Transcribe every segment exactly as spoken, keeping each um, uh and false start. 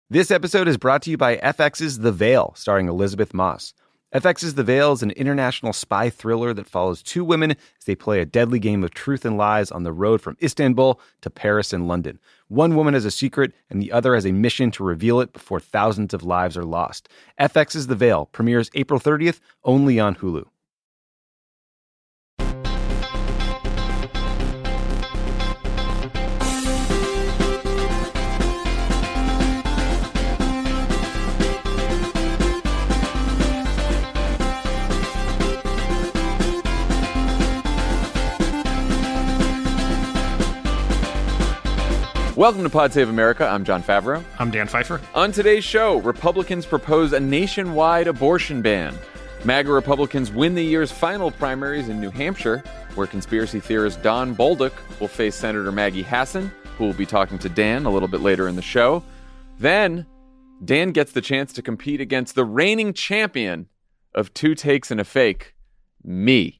This episode is brought to you by F X's The Veil, starring Elizabeth Moss. F X's The Veil is an international spy thriller that follows two women as they play a deadly game of truth and lies on the road from Istanbul to Paris and London. One woman has a secret, and the other has a mission to reveal it before thousands of lives are lost. F X's The Veil premieres April thirtieth, only on Hulu. Welcome to Pod Save America. I'm John Favreau. I'm Dan Pfeiffer. On today's show, Republicans propose a nationwide abortion ban. MAGA Republicans win the year's final primaries in New Hampshire, where conspiracy theorist Don Bolduc will face Senator Maggie Hassan, who will be talking to Dan a little bit later in the show. Then, Dan gets the chance to compete against the reigning champion of two takes and a fake, me.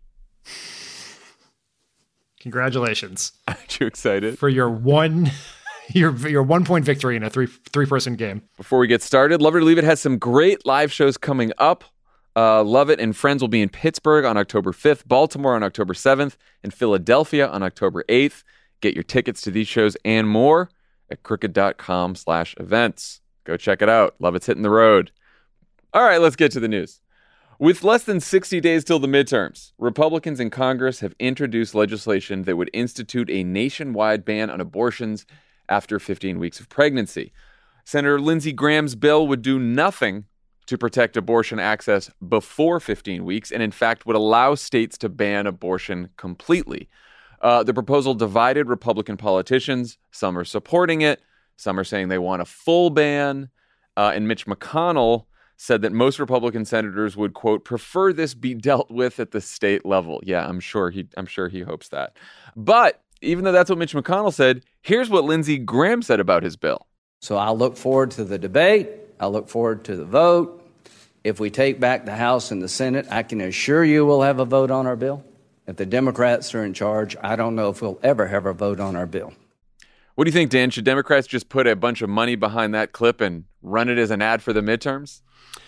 Congratulations. Aren't you excited? For your one... Your your one point victory in a three three person game. Before we get started, Love It or Leave It has some great live shows coming up. Uh, Love It and Friends will be in Pittsburgh on October fifth, Baltimore on October seventh, and Philadelphia on October eighth. Get your tickets to these shows and more at crooked.com slash events. Go check it out. Love It's hitting the road. All right, let's get to the news. With less than sixty days till the midterms, Republicans in Congress have introduced legislation that would institute a nationwide ban on abortions after fifteen weeks of pregnancy. Senator Lindsey Graham's bill would do nothing to protect abortion access before fifteen weeks, and in fact would allow states to ban abortion completely. Uh, the proposal divided Republican politicians. Some are supporting it. Some are saying they want a full ban. Uh, and Mitch McConnell said that most Republican senators would, quote, prefer this be dealt with at the state level. Yeah, I'm sure he, I'm sure he hopes that. But even though that's what Mitch McConnell said, here's what Lindsey Graham said about his bill. So I look forward to the debate. I look forward to the vote. If we take back the House and the Senate, I can assure you we'll have a vote on our bill. If the Democrats are in charge, I don't know if we'll ever have a vote on our bill. What do you think, Dan? Should Democrats just put a bunch of money behind that clip and run it as an ad for the midterms?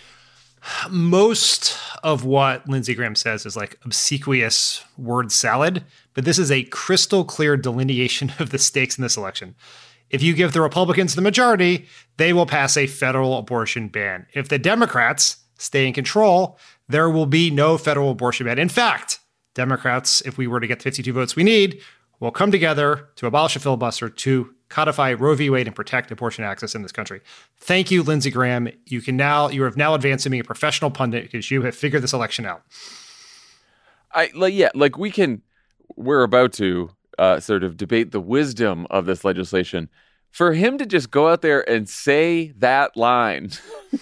Most of what Lindsey Graham says is like obsequious word salad, but this is a crystal clear delineation of the stakes in this election. If you give the Republicans the majority, they will pass a federal abortion ban. If the Democrats stay in control, there will be no federal abortion ban. In fact, Democrats, if we were to get the fifty-two votes we need, will come together to abolish a filibuster to codify Roe v. Wade and protect abortion access in this country. Thank you, Lindsey Graham. You can now you have now advanced to being a professional pundit because you have figured this election out. I like yeah, like we can. We're about to uh, sort of debate the wisdom of this legislation. For him to just go out there and say that line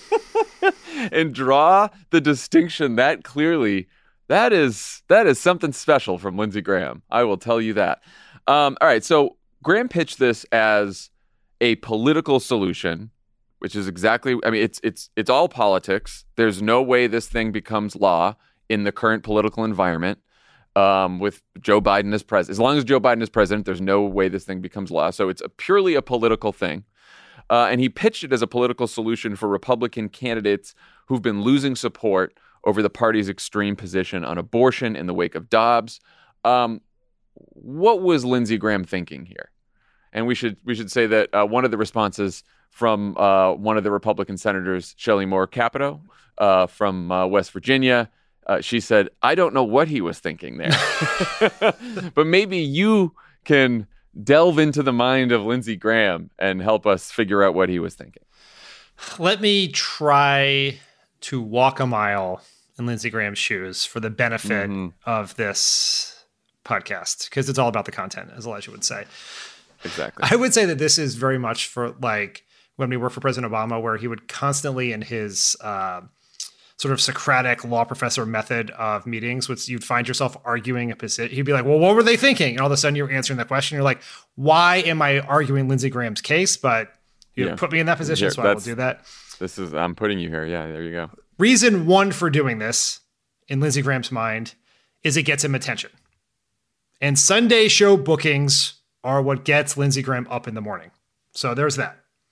and draw the distinction that clearly, that is that is something special from Lindsey Graham. I will tell you that. Um, all right, so Graham pitched this as a political solution, which is exactly, I mean, it's it's it's all politics. There's no way this thing becomes law in the current political environment um, with Joe Biden as president. As long as Joe Biden is president, there's no way this thing becomes law. So it's a purely a political thing. Uh, and he pitched it as a political solution for Republican candidates who've been losing support over the party's extreme position on abortion in the wake of Dobbs. Um, what was Lindsey Graham thinking here? And we should we should say that uh, one of the responses from uh, one of the Republican senators, Shelley Moore Capito, uh, from uh, West Virginia, uh, she said, "I don't know what he was thinking there." But maybe you can delve into the mind of Lindsey Graham and help us figure out what he was thinking. Let me try to walk a mile in Lindsey Graham's shoes for the benefit mm-hmm. of this podcast, because it's all about the content, as Elijah would say. Exactly. I would say that this is very much for like when we worked for President Obama, where he would constantly in his uh, sort of Socratic law professor method of meetings, which you'd find yourself arguing a position. He'd be like, well, what were they thinking? And all of a sudden you're answering the question. You're like, why am I arguing Lindsey Graham's case? But you yeah. put me in that position, here, so I will do that. This is, I'm putting you here. Yeah, there you go. Reason one for doing this, in Lindsey Graham's mind, is it gets him attention. And Sunday show bookings are what gets Lindsey Graham up in the morning. So there's that.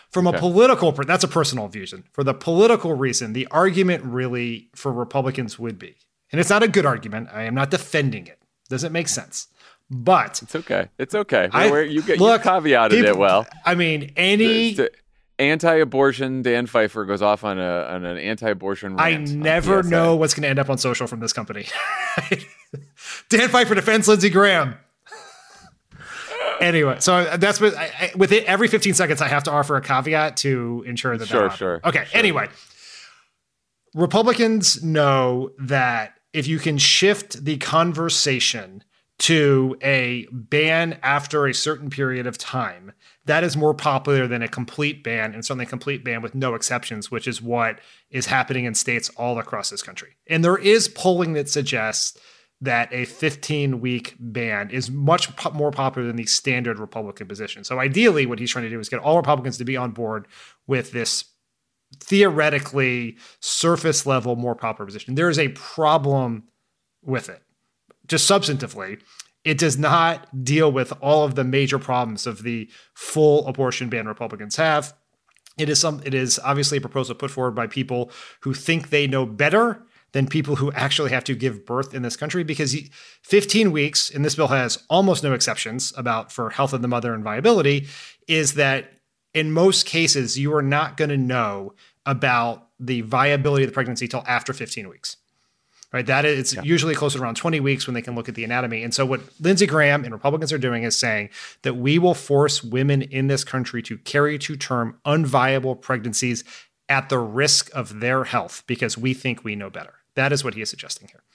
From Okay. a political, that's a personal vision. For the political reason, the argument really for Republicans would be, and it's not a good argument. I am not defending it. Doesn't make sense. But It's okay. It's okay. I- Where you get look, you caveated people- it well. I mean, any. The- the anti-abortion Dan Pfeiffer goes off on a on an anti-abortion rant I on never P S A. know what's going to end up on social from this company. Dan Pfeiffer defends Lindsey Graham. Anyway, so that's what I, I, with it. Every fifteen seconds, I have to offer a caveat to ensure that. Sure, that sure, Okay. sure. Anyway, Republicans know that if you can shift the conversation to a ban after a certain period of time, that is more popular than a complete ban, and certainly a complete ban with no exceptions, which is what is happening in states all across this country. And there is polling that suggests that a fifteen-week ban is much po- more popular than the standard Republican position. So ideally, what he's trying to do is get all Republicans to be on board with this theoretically surface level, more popular position. There is a problem with it. Just substantively, it does not deal with all of the major problems of the full abortion ban Republicans have. It is some. It is obviously a proposal put forward by people who think they know better than people who actually have to give birth in this country, because fifteen weeks, and this bill has almost no exceptions about for health of the mother and viability, is that in most cases, you are not going to know about the viability of the pregnancy till after fifteen weeks. Right? That is, it's Yeah. usually close to around twenty weeks when they can look at the anatomy. And so what Lindsey Graham and Republicans are doing is saying that we will force women in this country to carry to term unviable pregnancies at the risk of their health because we think we know better. That is what he is suggesting here.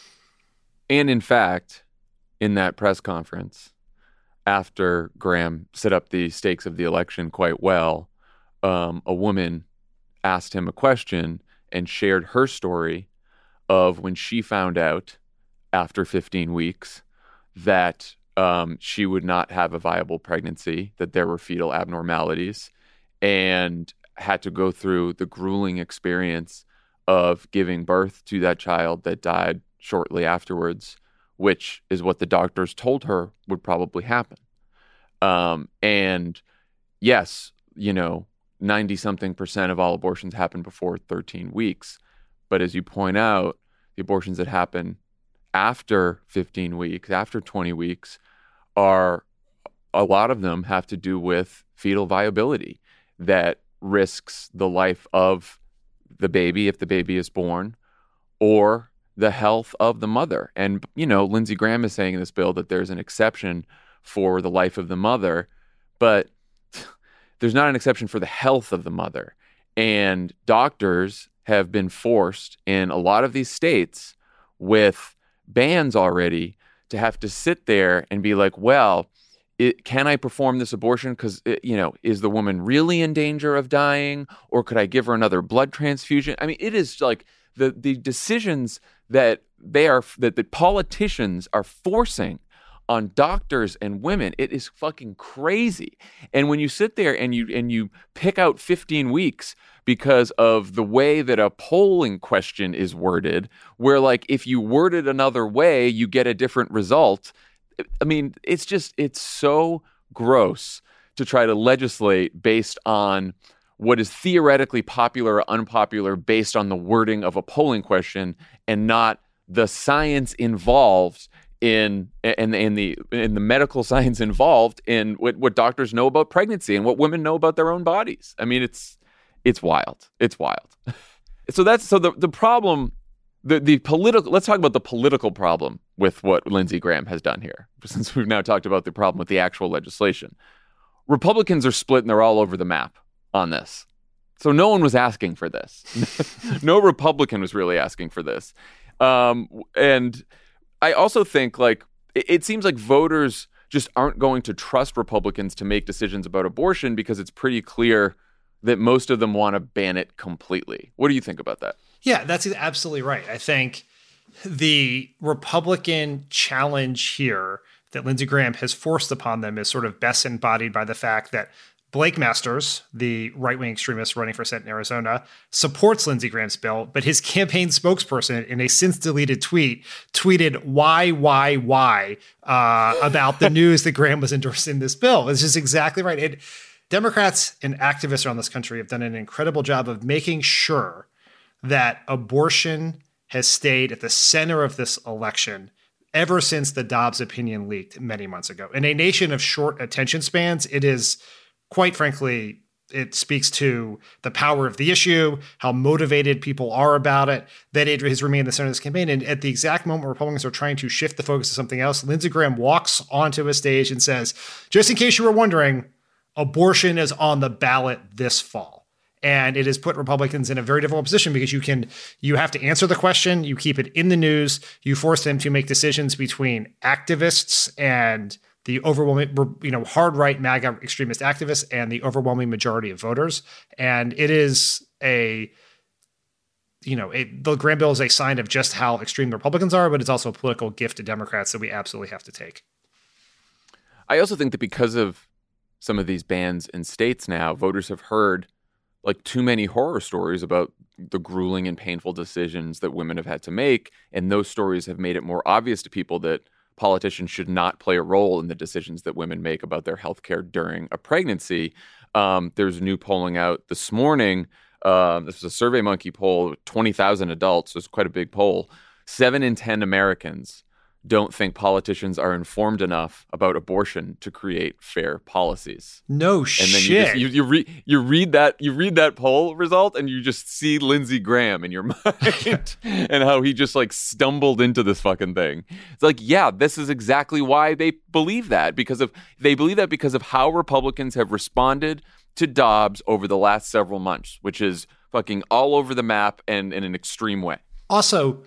And in fact, in that press conference, after Graham set up the stakes of the election quite well, um, a woman asked him a question and shared her story of when she found out after fifteen weeks that um, she would not have a viable pregnancy, that there were fetal abnormalities, and had to go through the grueling experience of giving birth to that child that died shortly afterwards, which is what the doctors told her would probably happen. Um, and yes, you know, ninety something percent of all abortions happen before thirteen weeks. But as you point out, the abortions that happen after fifteen weeks, after twenty weeks, are a lot of them have to do with fetal viability that risks the life of the baby if the baby is born, or the health of the mother. And, you know, Lindsey Graham is saying in this bill that there's an exception for the life of the mother, but there's not an exception for the health of the mother. And doctors have been forced in a lot of these states with bans already to have to sit there and be like, well, it, can I perform this abortion? Because, you know, is the woman really in danger of dying? Or could I give her another blood transfusion? I mean, it is like the the decisions that they are, that the politicians are forcing on doctors and women, it is fucking crazy. And when you sit there and you and you pick out fifteen weeks because of the way that a polling question is worded, where like if you word it another way, you get a different result. I mean, it's just, it's so gross to try to legislate based on what is theoretically popular or unpopular based on the wording of a polling question and not the science involved in and in the in the medical science involved in what, what doctors know about pregnancy and what women know about their own bodies. I mean, it's it's wild. It's wild. So that's so the the problem, the the political. Let's talk about the political problem with what Lindsey Graham has done here, since we've now talked about the problem with the actual legislation. Republicans are split and they're all over the map on this. So no one was asking for this. No Republican was really asking for this. Um, and I also think like it, it seems like voters just aren't going to trust Republicans to make decisions about abortion because it's pretty clear that most of them want to ban it completely. What do you think about that? Yeah, that's absolutely right. I think the Republican challenge here that Lindsey Graham has forced upon them is sort of best embodied by the fact that Blake Masters, the right-wing extremist running for Senate in Arizona, supports Lindsey Graham's bill, but his campaign spokesperson in a since-deleted tweet tweeted why, why, why uh, about the news that Graham was endorsing this bill. It's just exactly right. It, Democrats and activists around this country have done an incredible job of making sure that abortion has stayed at the center of this election ever since the Dobbs opinion leaked many months ago. In a nation of short attention spans, it is, quite frankly, it speaks to the power of the issue, how motivated people are about it, that it has remained the center of this campaign. And at the exact moment Republicans are trying to shift the focus to something else, Lindsey Graham walks onto a stage and says, just in case you were wondering, abortion is on the ballot this fall. And it has put Republicans in a very difficult position because you can, you have to answer the question, you keep it in the news, you force them to make decisions between activists and the overwhelming, you know, hard right MAGA extremist activists and the overwhelming majority of voters. And it is a, you know, it, the Graham bill is a sign of just how extreme the Republicans are, but it's also a political gift to Democrats that we absolutely have to take. I also think that because of some of these bans in states now, voters have heard like too many horror stories about the grueling and painful decisions that women have had to make. And those stories have made it more obvious to people that politicians should not play a role in the decisions that women make about their health care during a pregnancy. Um, there's new polling out this morning. Uh, this was a SurveyMonkey poll, twenty thousand adults. So it's quite a big poll. Seven in ten Americans don't think politicians are informed enough about abortion to create fair policies. No and shit. then you, just, you, you, re, you read that you read that poll result and you just see Lindsey Graham in your mind and how he just like stumbled into this fucking thing. It's like, yeah, this is exactly why they believe that, because of they believe that because of how Republicans have responded to Dobbs over the last several months, which is fucking all over the map and in an extreme way. Also,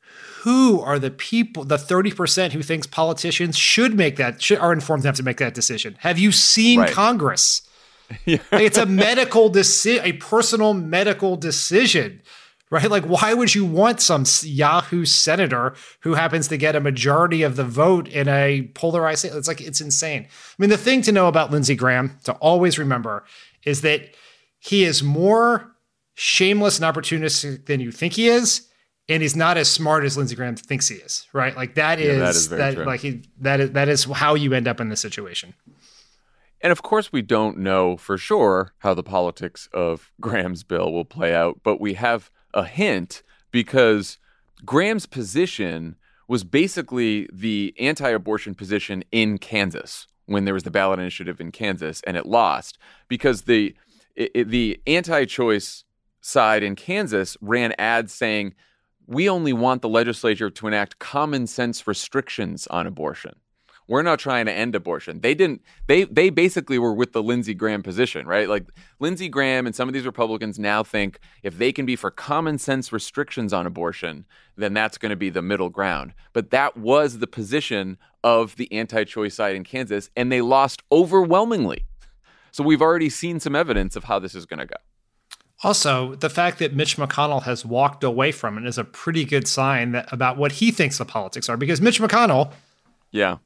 who are the people, the thirty percent who thinks politicians should make that, should, are informed enough to make that decision? Have you seen right. Congress? Yeah. Like, it's a medical decision, a personal medical decision, right? Like, why would you want some Yahoo senator who happens to get a majority of the vote in a polarized state? It's like, it's insane. I mean, the thing to know about Lindsey Graham, to always remember, is that he is more shameless and opportunistic than you think he is. And he's not as smart as Lindsey Graham thinks he is, right? Like that is, yeah, that, is that like he, that is that is how you end up in this situation. And of course, we don't know for sure how the politics of Graham's bill will play out, but we have a hint because Graham's position was basically the anti-abortion position in Kansas when there was the ballot initiative in Kansas, and it lost because the it, the anti-choice side in Kansas ran ads saying, we only want the legislature to enact common sense restrictions on abortion. We're not trying to end abortion. They didn't, they they basically were with the Lindsey Graham position, right? Like Lindsey Graham and some of these Republicans now think if they can be for common sense restrictions on abortion, then that's going to be the middle ground. But that was the position of the anti-choice side in Kansas, and they lost overwhelmingly. So we've already seen some evidence of how this is going to go. Also, the fact that Mitch McConnell has walked away from it is a pretty good sign that, about what he thinks the politics are, because Mitch McConnell yeah.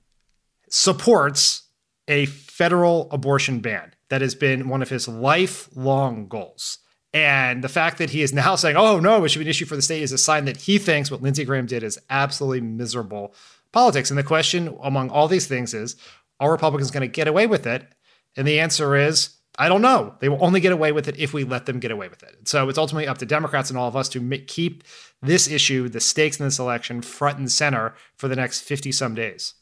supports a federal abortion ban. That has been one of his lifelong goals. And the fact that he is now saying, oh, no, it should be an issue for the state is a sign that he thinks what Lindsey Graham did is absolutely miserable politics. And the question among all these things is, are Republicans going to get away with it? And the answer is, I don't know. They will only get away with it if we let them get away with it. So it's ultimately up to Democrats and all of us to make, keep this issue, the stakes in this election, front and center for the next fifty-some days.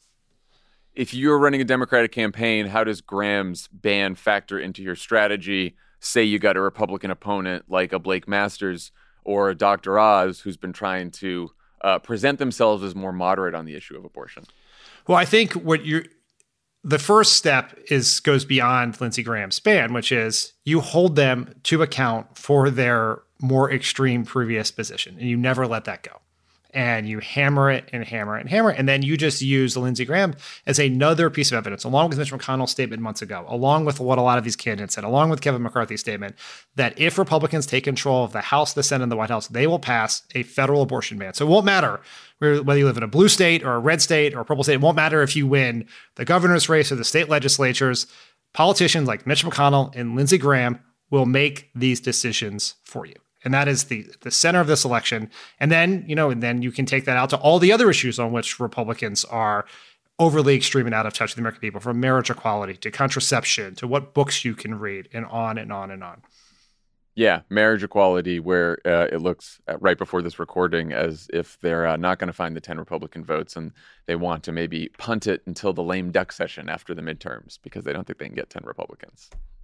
If you're running a Democratic campaign, how does Graham's ban factor into your strategy? Say you got a Republican opponent like a Blake Masters or a Doctor Oz who's been trying to uh, present themselves as more moderate on the issue of abortion. Well, I think what you're... The first step is goes beyond Lindsey Graham's ban, which is you hold them to account for their more extreme previous position, and you never let that go. And you hammer it and hammer it and hammer it, and then you just use Lindsey Graham as another piece of evidence, along with Mitch McConnell's statement months ago, along with what a lot of these candidates said, along with Kevin McCarthy's statement, that if Republicans take control of the House, the Senate, and the White House, they will pass a federal abortion ban. So it won't matter whether you live in a blue state or a red state or a purple state. It won't matter if you win the governor's race or the state legislatures. Politicians like Mitch McConnell and Lindsey Graham will make these decisions for you. And that is the the center of this election. And then, you know, and then you can take that out to all the other issues on which Republicans are overly extreme and out of touch with the American people, from marriage equality to contraception to what books you can read, and on and on and on. Yeah, marriage equality, where uh, it looks uh, right before this recording as if they're uh, not going to find the ten Republican votes, and they want to maybe punt it until the lame duck session after the midterms because they don't think they can get ten Republicans.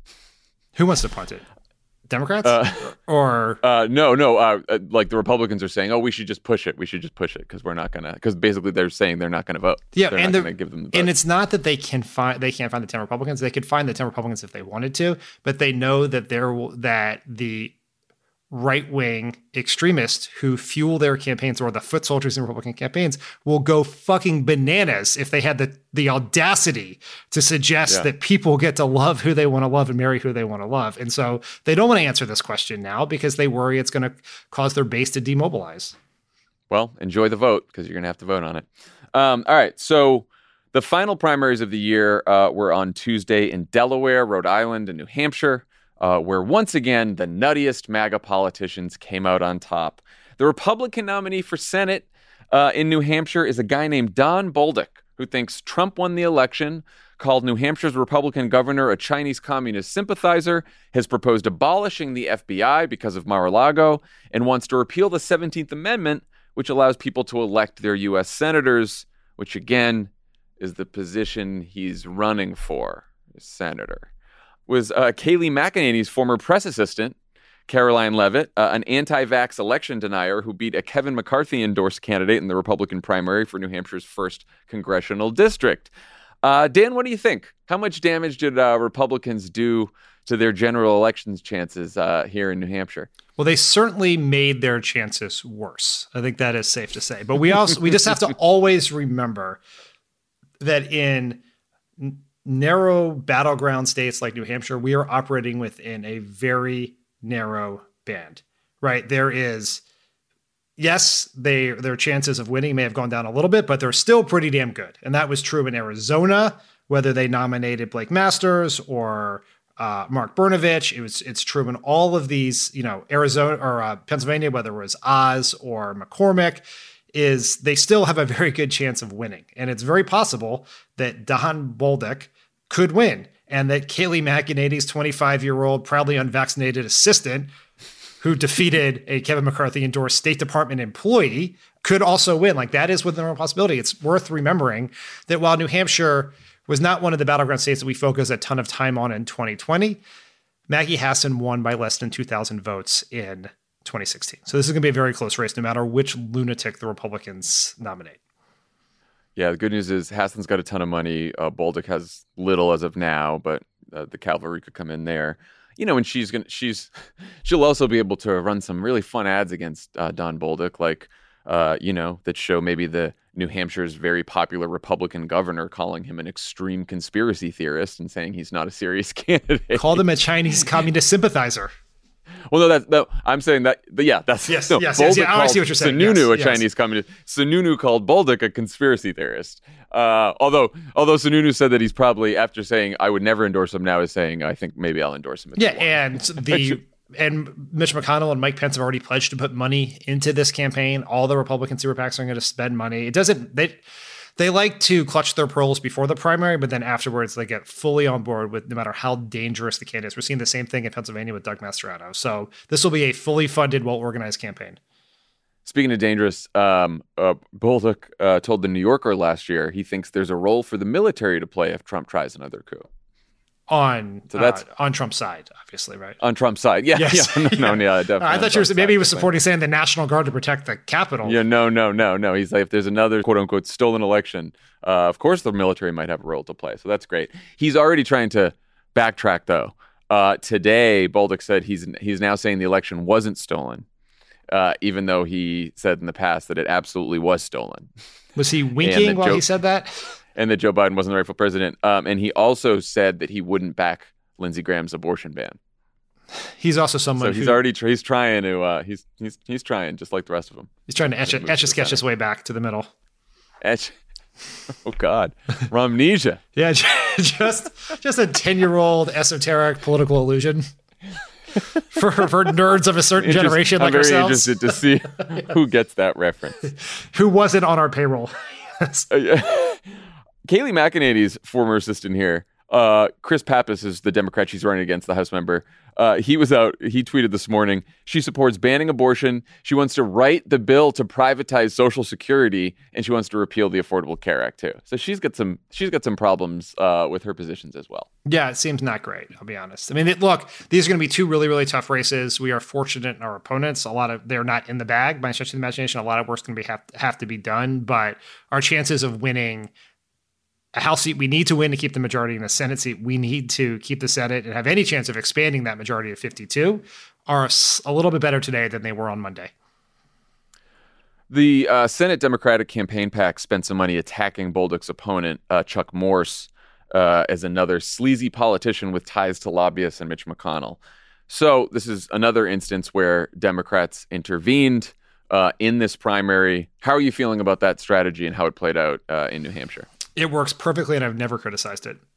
Who wants to punt it? Democrats? Uh, or uh, no, no. Uh, uh, like the Republicans are saying, oh, we should just push it. We should just push it because we're not going to. Because basically they're saying they're not going to vote. Yeah, they're and not going to give them the vote. And it's not that they can find they can't find the ten Republicans. They could find the ten Republicans if they wanted to, but they know that there that the right-wing extremists who fuel their campaigns, or the foot soldiers in Republican campaigns, will go fucking bananas if they had the, the audacity to suggest yeah. that people get to love who they want to love and marry who they want to love. And so they don't want to answer this question now because they worry it's going to cause their base to demobilize. Well, enjoy the vote because you're going to have to vote on it. Um, all right. So the final primaries of the year uh, were on Tuesday in Delaware, Rhode Island, and New Hampshire. Uh, where once again, the nuttiest MAGA politicians came out on top. The Republican nominee for Senate uh, in New Hampshire is a guy named Don Bolduc, who thinks Trump won the election, called New Hampshire's Republican governor a Chinese communist sympathizer, has proposed abolishing the F B I because of Mar-a-Lago, and wants to repeal the seventeenth Amendment, which allows people to elect their U S senators, which again is the position he's running for, as senator. Was uh, Kayleigh McEnany's former press assistant, Caroline Leavitt, uh, an anti-vax election denier who beat a Kevin McCarthy-endorsed candidate in the Republican primary for New Hampshire's first congressional district. Uh, Dan, what do you think? How much damage did uh, Republicans do to their general elections chances uh, here in New Hampshire? Well, they certainly made their chances worse. I think that is safe to say. But we also we just have to always remember that in narrow battleground states like New Hampshire, we are operating within a very narrow band, right? There is, yes, they their chances of winning may have gone down a little bit, but they're still pretty damn good. And that was true in Arizona, whether they nominated Blake Masters or uh, Mark Brnovich. It was it's true in all of these, you know, Arizona or uh, Pennsylvania, whether it was Oz or McCormick. Is they still have a very good chance of winning. And it's very possible that Don Bolduc could win, and that Kayleigh McEnany's twenty-five-year-old, proudly unvaccinated assistant who defeated a Kevin McCarthy-endorsed State Department employee could also win. Like, that is within a possibility. It's worth remembering that while New Hampshire was not one of the battleground states that we focused a ton of time on in twenty twenty, Maggie Hassan won by less than two thousand votes in twenty sixteen. So this is going to be a very close race, no matter which lunatic the Republicans nominate. Yeah, the good news is Hassan's got a ton of money. Uh, Bolduc has little as of now, but uh, the cavalry could come in there. You know, and she's gonna she's she'll also be able to run some really fun ads against uh, Don Bolduc, like uh, you know, that show maybe the New Hampshire's very popular Republican governor calling him an extreme conspiracy theorist and saying he's not a serious candidate. Called him a Chinese communist sympathizer. Well, no, that's no. I'm saying that. But yeah, that's yes, no, yes, yes, yeah. I see what you're saying. Sununu, yes, a yes. Chinese communist. Sununu called Bolduc a conspiracy theorist. Uh, although, although Sununu said that he's probably, after saying I would never endorse him, now is saying I think maybe I'll endorse him. Yeah, and the and Mitch McConnell and Mike Pence have already pledged to put money into this campaign. All the Republican super PACs are going to spend money. It doesn't. They they like to clutch their pearls before the primary, but then afterwards they get fully on board with no matter how dangerous the candidate is. We're seeing the same thing in Pennsylvania with Doug Mastriano. So this will be a fully funded, well-organized campaign. Speaking of dangerous, um, uh, Bolduc uh, told The New Yorker last year he thinks there's a role for the military to play if Trump tries another coup. On so that's uh, on Trump's side, obviously, right? On Trump's side, yeah, yes. yeah, no, no, yeah, definitely. I thought you were maybe he was supporting saying the National Guard to protect the Capitol. Yeah, no, no, no, no. He's like, if there's another quote unquote stolen election, uh, of course the military might have a role to play. So that's great. He's already trying to backtrack though. Uh, today, Bolduc said he's he's now saying the election wasn't stolen, uh, even though he said in the past that it absolutely was stolen. Was he winking while Joe, he said that? And that Joe Biden wasn't the rightful president. Um, and he also said that he wouldn't back Lindsey Graham's abortion ban. He's also someone. So he's who, already tr- he's trying to uh, he's he's he's trying just like the rest of them. He's trying to etch, etch a sketch his way back to the middle. Etch. Oh God, Romnesia. Yeah, just just a ten-year-old esoteric political illusion for for nerds of a certain Interest, generation I'm like very ourselves. interested to see who gets that reference. Who wasn't on our payroll? Yes. Uh, yeah. Kayleigh McEnany's former assistant here, uh, Chris Pappas is the Democrat she's running against, the House member. Uh, he was out, he tweeted this morning, she supports banning abortion. She wants to write the bill to privatize Social Security, and she wants to repeal the Affordable Care Act too. So she's got some, she's got some problems uh, with her positions as well. Yeah, it seems not great, I'll be honest. I mean, it, look, these are going to be two really, really tough races. We are fortunate in our opponents. A lot of, they're not in the bag by stretch of the imagination. A lot of work's going to be have, have to be done, but our chances of winning a House seat we need to win to keep the majority, and a Senate seat we need to keep the Senate and have any chance of expanding that majority to fifty-two are a little bit better today than they were on Monday. The uh, Senate Democratic Campaign PAC spent some money attacking Bolduc's opponent, uh, Chuck Morse, uh, as another sleazy politician with ties to lobbyists and Mitch McConnell. So this is another instance where Democrats intervened uh, in this primary. How are you feeling about that strategy and how it played out uh, in New Hampshire? It works perfectly, and I've never criticized it.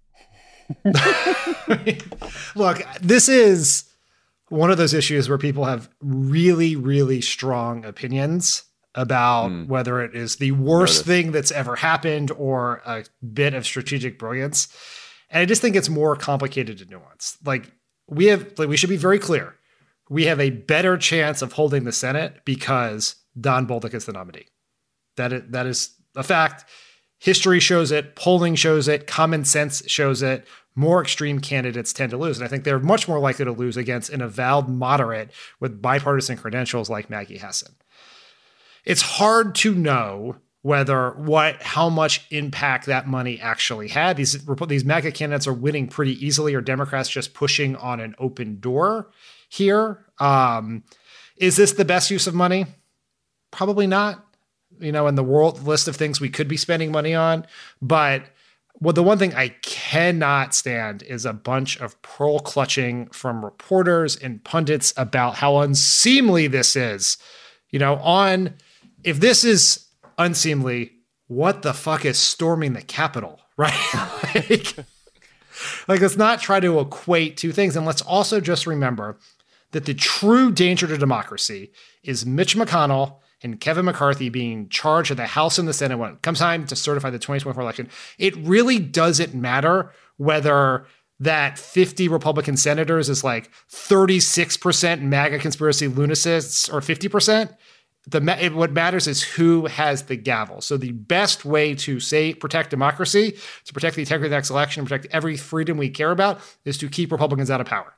Look, this is one of those issues where people have really, really strong opinions about mm. whether it is the worst Notice. thing that's ever happened or a bit of strategic brilliance. And I just think it's more complicated and nuanced. Like we have, like we should be very clear. We have a better chance of holding the Senate because Don Bolduc is the nominee. That is, that is a fact. History shows it, polling shows it, common sense shows it. More extreme candidates tend to lose. And I think they're much more likely to lose against an avowed moderate with bipartisan credentials like Maggie Hassan. It's hard to know whether what, how much impact that money actually had. These, these MAGA candidates are winning pretty easily, or Democrats just pushing on an open door here. Um, is this the best use of money? Probably not. You know, in the world list of things we could be spending money on. But well, the one thing I cannot stand is a bunch of pearl clutching from reporters and pundits about how unseemly this is. You know, on if this is unseemly, what the fuck is storming the Capitol, right? like, like, let's not try to equate two things. And let's also just remember that the true danger to democracy is Mitch McConnell and Kevin McCarthy being charged of the House and the Senate when it comes time to certify the twenty twenty-four election. It really doesn't matter whether that fifty Republican senators is like thirty-six percent MAGA conspiracy lunatics or fifty percent. The it, what matters is who has the gavel. So the best way to say protect democracy, to protect the integrity of the next election, protect every freedom we care about, is to keep Republicans out of power.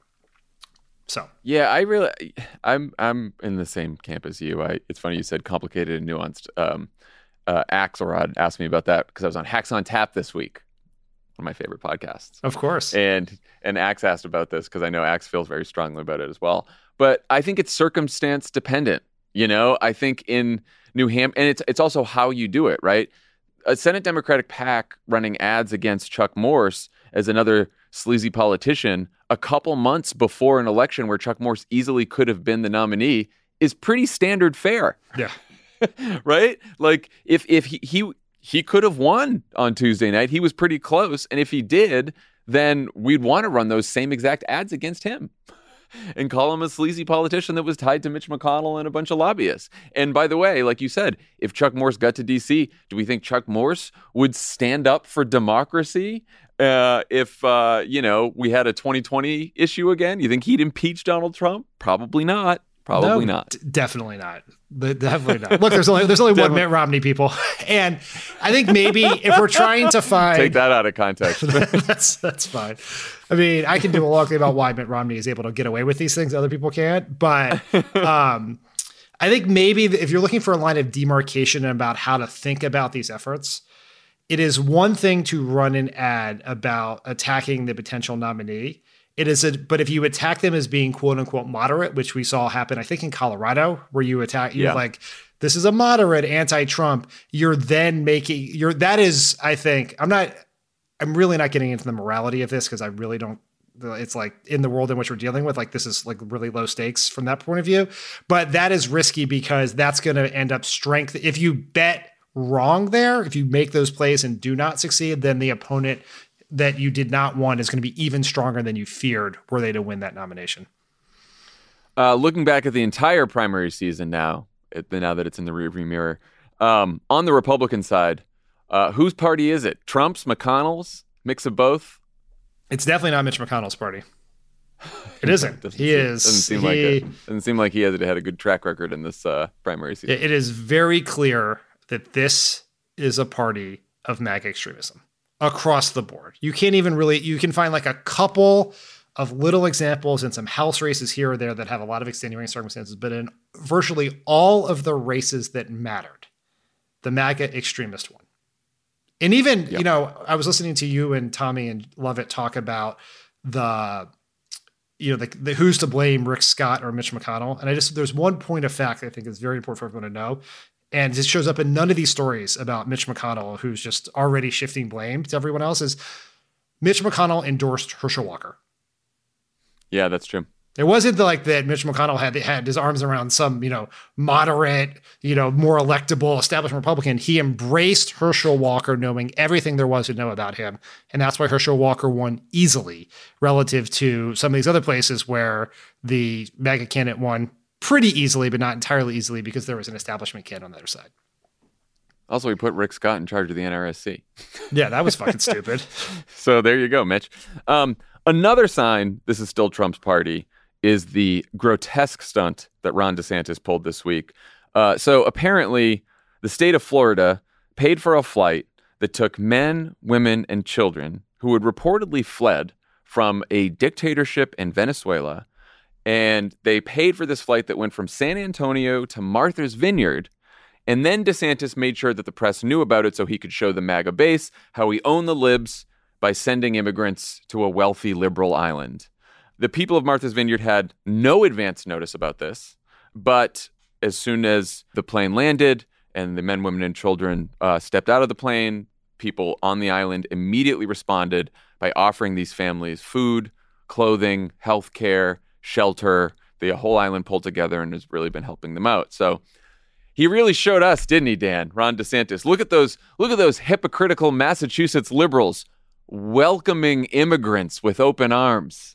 So yeah, I really, I'm I'm in the same camp as you. I, it's funny you said complicated and nuanced. Um, uh, Axelrod asked me about that because I was on Hacks on Tap this week, one of my favorite podcasts. Of course. And and Axe asked about this because I know Axe feels very strongly about it as well. But I think it's circumstance dependent. You know, I think in New Hampshire, and it's it's also how you do it, right? A Senate Democratic PAC running ads against Chuck Morse as another sleazy politician a couple months before an election where Chuck Morse easily could have been the nominee is pretty standard fare. Yeah. Right? Like if if he, he he could have won on Tuesday night, he was pretty close. And if he did, then we'd want to run those same exact ads against him and call him a sleazy politician that was tied to Mitch McConnell and a bunch of lobbyists. And by the way, like you said, if Chuck Morse got to D C, do we think Chuck Morse would stand up for democracy? Uh, if, uh, you know, we had a twenty twenty issue again, you think he'd impeach Donald Trump? Probably not. Probably no, not. D- definitely not. The, definitely not. Look, there's only there's only one Mitt Romney, people, and I think maybe if we're trying to find take that out of context, that's that's fine. I mean, I can do a long thing about why Mitt Romney is able to get away with these things other people can't, but um, I think maybe if you're looking for a line of demarcation about how to think about these efforts, it is one thing to run an ad about attacking the potential nominee. It is a, but if you attack them as being quote unquote moderate, which we saw happen, I think in Colorado, where you attack, you're yeah. like, this is a moderate anti-Trump. You're then making you're, that is, I think I'm not, I'm really not getting into the morality of this because I really don't, it's like in the world in which we're dealing with, like this is like really low stakes from that point of view, but that is risky because that's going to end up strength. If you bet wrong there, if you make those plays and do not succeed, then the opponent that you did not want is going to be even stronger than you feared were they to win that nomination. Uh, looking back at the entire primary season now, it, now that it's in the rearview mirror, um, on the Republican side, Uh, whose party is it? Trump's, McConnell's, mix of both? It's definitely not Mitch McConnell's party. It isn't. doesn't he seem, is. Doesn't seem he, like it. Doesn't seem like he has had a good track record in this uh, primary season. It is very clear that this is a party of MAGA extremism across the board. You can't even really. You can find like a couple of little examples in some House races here or there that have a lot of extenuating circumstances, but in virtually all of the races that mattered, the MAGA extremist won. And even, yep. you know, I was listening to you and Tommy and Lovett talk about the, you know, the, the who's to blame, Rick Scott or Mitch McConnell. And I just, there's one point of fact I think is very important for everyone to know. And it shows up in none of these stories about Mitch McConnell, who's just already shifting blame to everyone else, is Mitch McConnell endorsed Herschel Walker. Yeah, that's true. It wasn't like that Mitch McConnell had had his arms around some, you know, moderate, you know, more electable establishment Republican. He embraced Herschel Walker, knowing everything there was to know about him. And that's why Herschel Walker won easily relative to some of these other places where the MAGA candidate won pretty easily, but not entirely easily because there was an establishment candidate on the other side. Also, we put Rick Scott in charge of the N R S C. Yeah, that was fucking stupid. So there you go, Mitch. Um, another sign this is still Trump's party is the grotesque stunt that Ron DeSantis pulled this week. Uh, so apparently, the state of Florida paid for a flight that took men, women, and children who had reportedly fled from a dictatorship in Venezuela. And they paid for this flight that went from San Antonio to Martha's Vineyard. And then DeSantis made sure that the press knew about it so he could show the MAGA base how he owned the libs by sending immigrants to a wealthy liberal island. The people of Martha's Vineyard had no advance notice about this, but as soon as the plane landed and the men, women, and children uh, stepped out of the plane, people on the island immediately responded by offering these families food, clothing, health care, shelter. The whole island pulled together and has really been helping them out. So he really showed us, didn't he, Dan? Ron DeSantis. Look at those, look at those hypocritical Massachusetts liberals welcoming immigrants with open arms.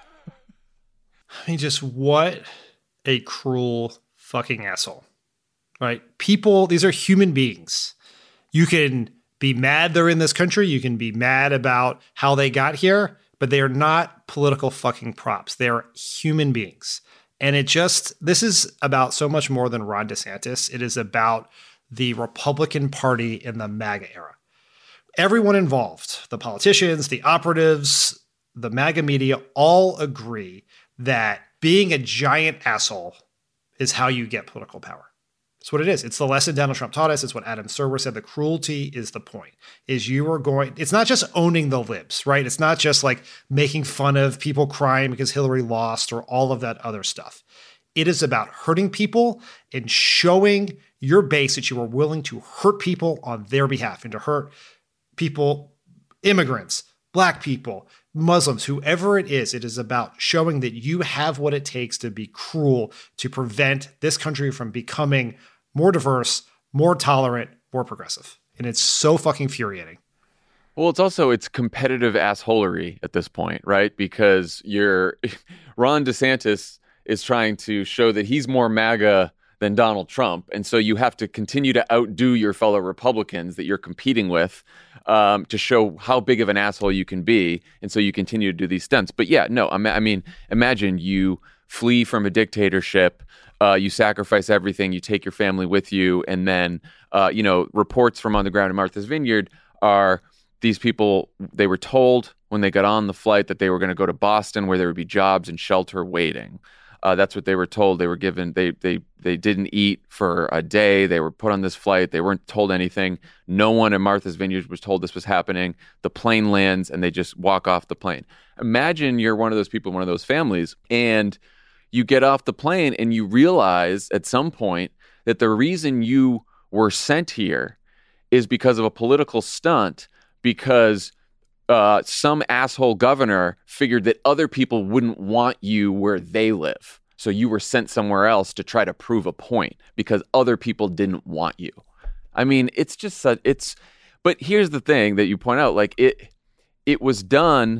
I mean, just what a cruel fucking asshole, right? People, these are human beings. You can be mad they're in this country. You can be mad about how they got here, but they are not political fucking props. They are human beings. And it just, this is about so much more than Ron DeSantis. It is about the Republican Party in the MAGA era. Everyone involved, the politicians, the operatives, the MAGA media, all agree that being a giant asshole is how you get political power. It's what it is. It's the lesson Donald Trump taught us. It's what Adam Serwer said. The cruelty is the point, is you are going, it's not just owning the libs, right? It's not just like making fun of people crying because Hillary lost or all of that other stuff. It is about hurting people and showing your base that you are willing to hurt people on their behalf and to hurt people, immigrants, Black people, Muslims, whoever it is. It is about showing that you have what it takes to be cruel, to prevent this country from becoming more diverse, more tolerant, more progressive. And it's so fucking infuriating. Well, it's also, it's competitive assholery at this point, right? Because you're, Ron DeSantis is trying to show that he's more MAGA than Donald Trump. And so you have to continue to outdo your fellow Republicans that you're competing with um, to show how big of an asshole you can be. And so you continue to do these stunts. But yeah, no, I mean, imagine you flee from a dictatorship, uh, you sacrifice everything, you take your family with you. And then, uh, you know, reports from on the ground in Martha's Vineyard are these people, they were told when they got on the flight that they were going to go to Boston where there would be jobs and shelter waiting. Uh, that's what they were told. They were given, they they they didn't eat for a day. They were put on this flight. They weren't told anything. No one in Martha's Vineyard was told this was happening. The plane lands and they just walk off the plane. Imagine you're one of those people, one of those families, and you get off the plane and you realize at some point that the reason you were sent here is because of a political stunt, because Uh, some asshole governor figured that other people wouldn't want you where they live. So you were sent somewhere else to try to prove a point because other people didn't want you. I mean, it's just such, it's, but here's the thing that you point out, like it, it was done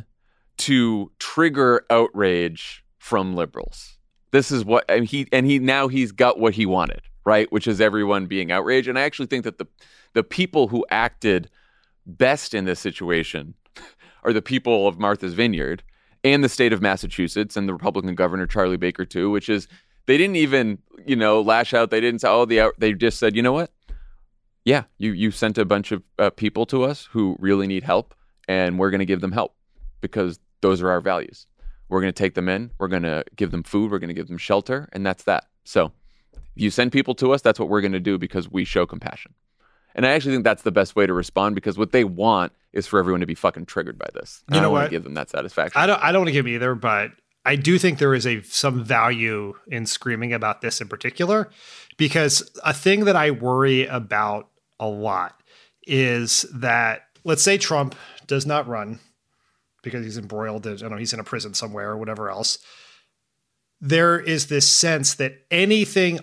to trigger outrage from liberals. This is what, and he, and he, now he's got what he wanted, right? Which is everyone being outraged. And I actually think that the the people who acted best in this situation are the people of Martha's Vineyard and the state of Massachusetts and the Republican governor, Charlie Baker, too, which is they didn't even, you know, lash out. They didn't say, oh, the out. They just said, you know what? Yeah, you, you sent a bunch of uh, people to us who really need help, and we're going to give them help because those are our values. We're going to take them in. We're going to give them food. We're going to give them shelter. And that's that. So if you send people to us, that's what we're going to do because we show compassion. And I actually think that's the best way to respond because what they want is for everyone to be fucking triggered by this. You I know don't what? want to give them that satisfaction. I don't I don't want to give them either, but I do think there is a some value in screaming about this in particular, because a thing that I worry about a lot is that, let's say Trump does not run because he's embroiled, I don't know, he's in a prison somewhere or whatever else. There is this sense that anything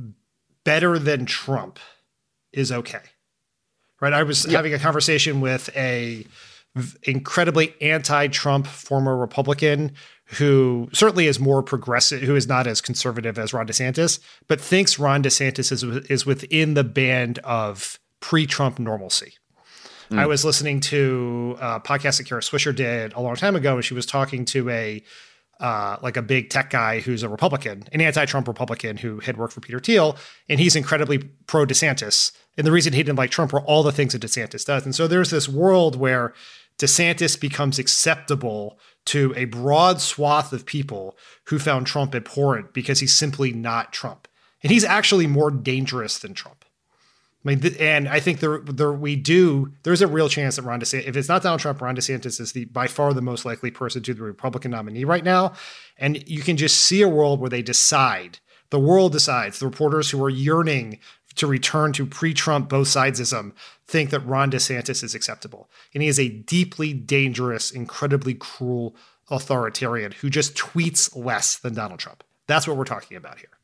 better than Trump is okay. Right. I was yeah. having a conversation with a v- incredibly anti-Trump former Republican who certainly is more progressive, who is not as conservative as Ron DeSantis, but thinks Ron DeSantis is, is within the band of pre-Trump normalcy. Mm. I was listening to a podcast that Kara Swisher did a long time ago, and she was talking to a Uh, like a big tech guy who's a Republican, an anti-Trump Republican who had worked for Peter Thiel, and he's incredibly pro-DeSantis. And the reason he didn't like Trump were all the things that DeSantis does. And so there's this world where DeSantis becomes acceptable to a broad swath of people who found Trump abhorrent because he's simply not Trump. And he's actually more dangerous than Trump. I mean, th- and I think there, there we do. There's a real chance that Ron DeSantis, if it's not Donald Trump, Ron DeSantis is the by far the most likely person to be the Republican nominee right now. And you can just see a world where they decide, the world decides, the reporters who are yearning to return to pre-Trump both sidesism think that Ron DeSantis is acceptable, and he is a deeply dangerous, incredibly cruel authoritarian who just tweets less than Donald Trump. That's what we're talking about here.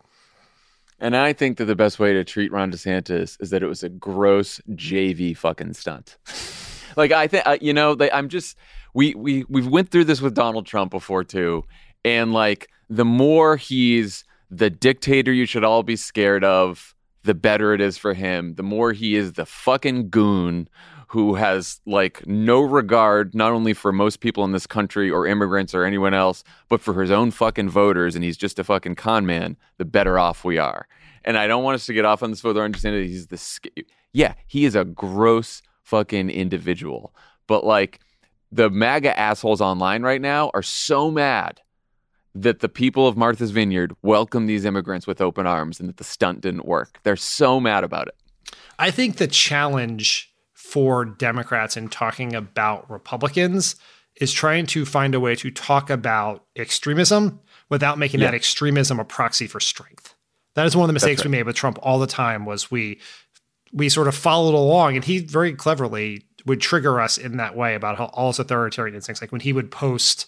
And I think that the best way to treat Ron DeSantis is that it was a gross J V fucking stunt. Like, I think, uh, you know, they, I'm just, we, we, we've went through this with Donald Trump before too. And like, the more he's the dictator you should all be scared of, the better it is for him. The more he is the fucking goon who has like no regard, not only for most people in this country or immigrants or anyone else, but for his own fucking voters, and he's just a fucking con man, the better off we are. And I don't want us to get off on this further understanding that he's the, yeah, he is a gross fucking individual. But like, the MAGA assholes online right now are so mad that the people of Martha's Vineyard welcome these immigrants with open arms and that the stunt didn't work. They're so mad about it. I think the challenge for Democrats in talking about Republicans is trying to find a way to talk about extremism without making yeah. that extremism a proxy for strength. That is one of the mistakes right. we made with Trump all the time, was we we sort of followed along, and he very cleverly would trigger us in that way about how all his authoritarian instincts, like when he would post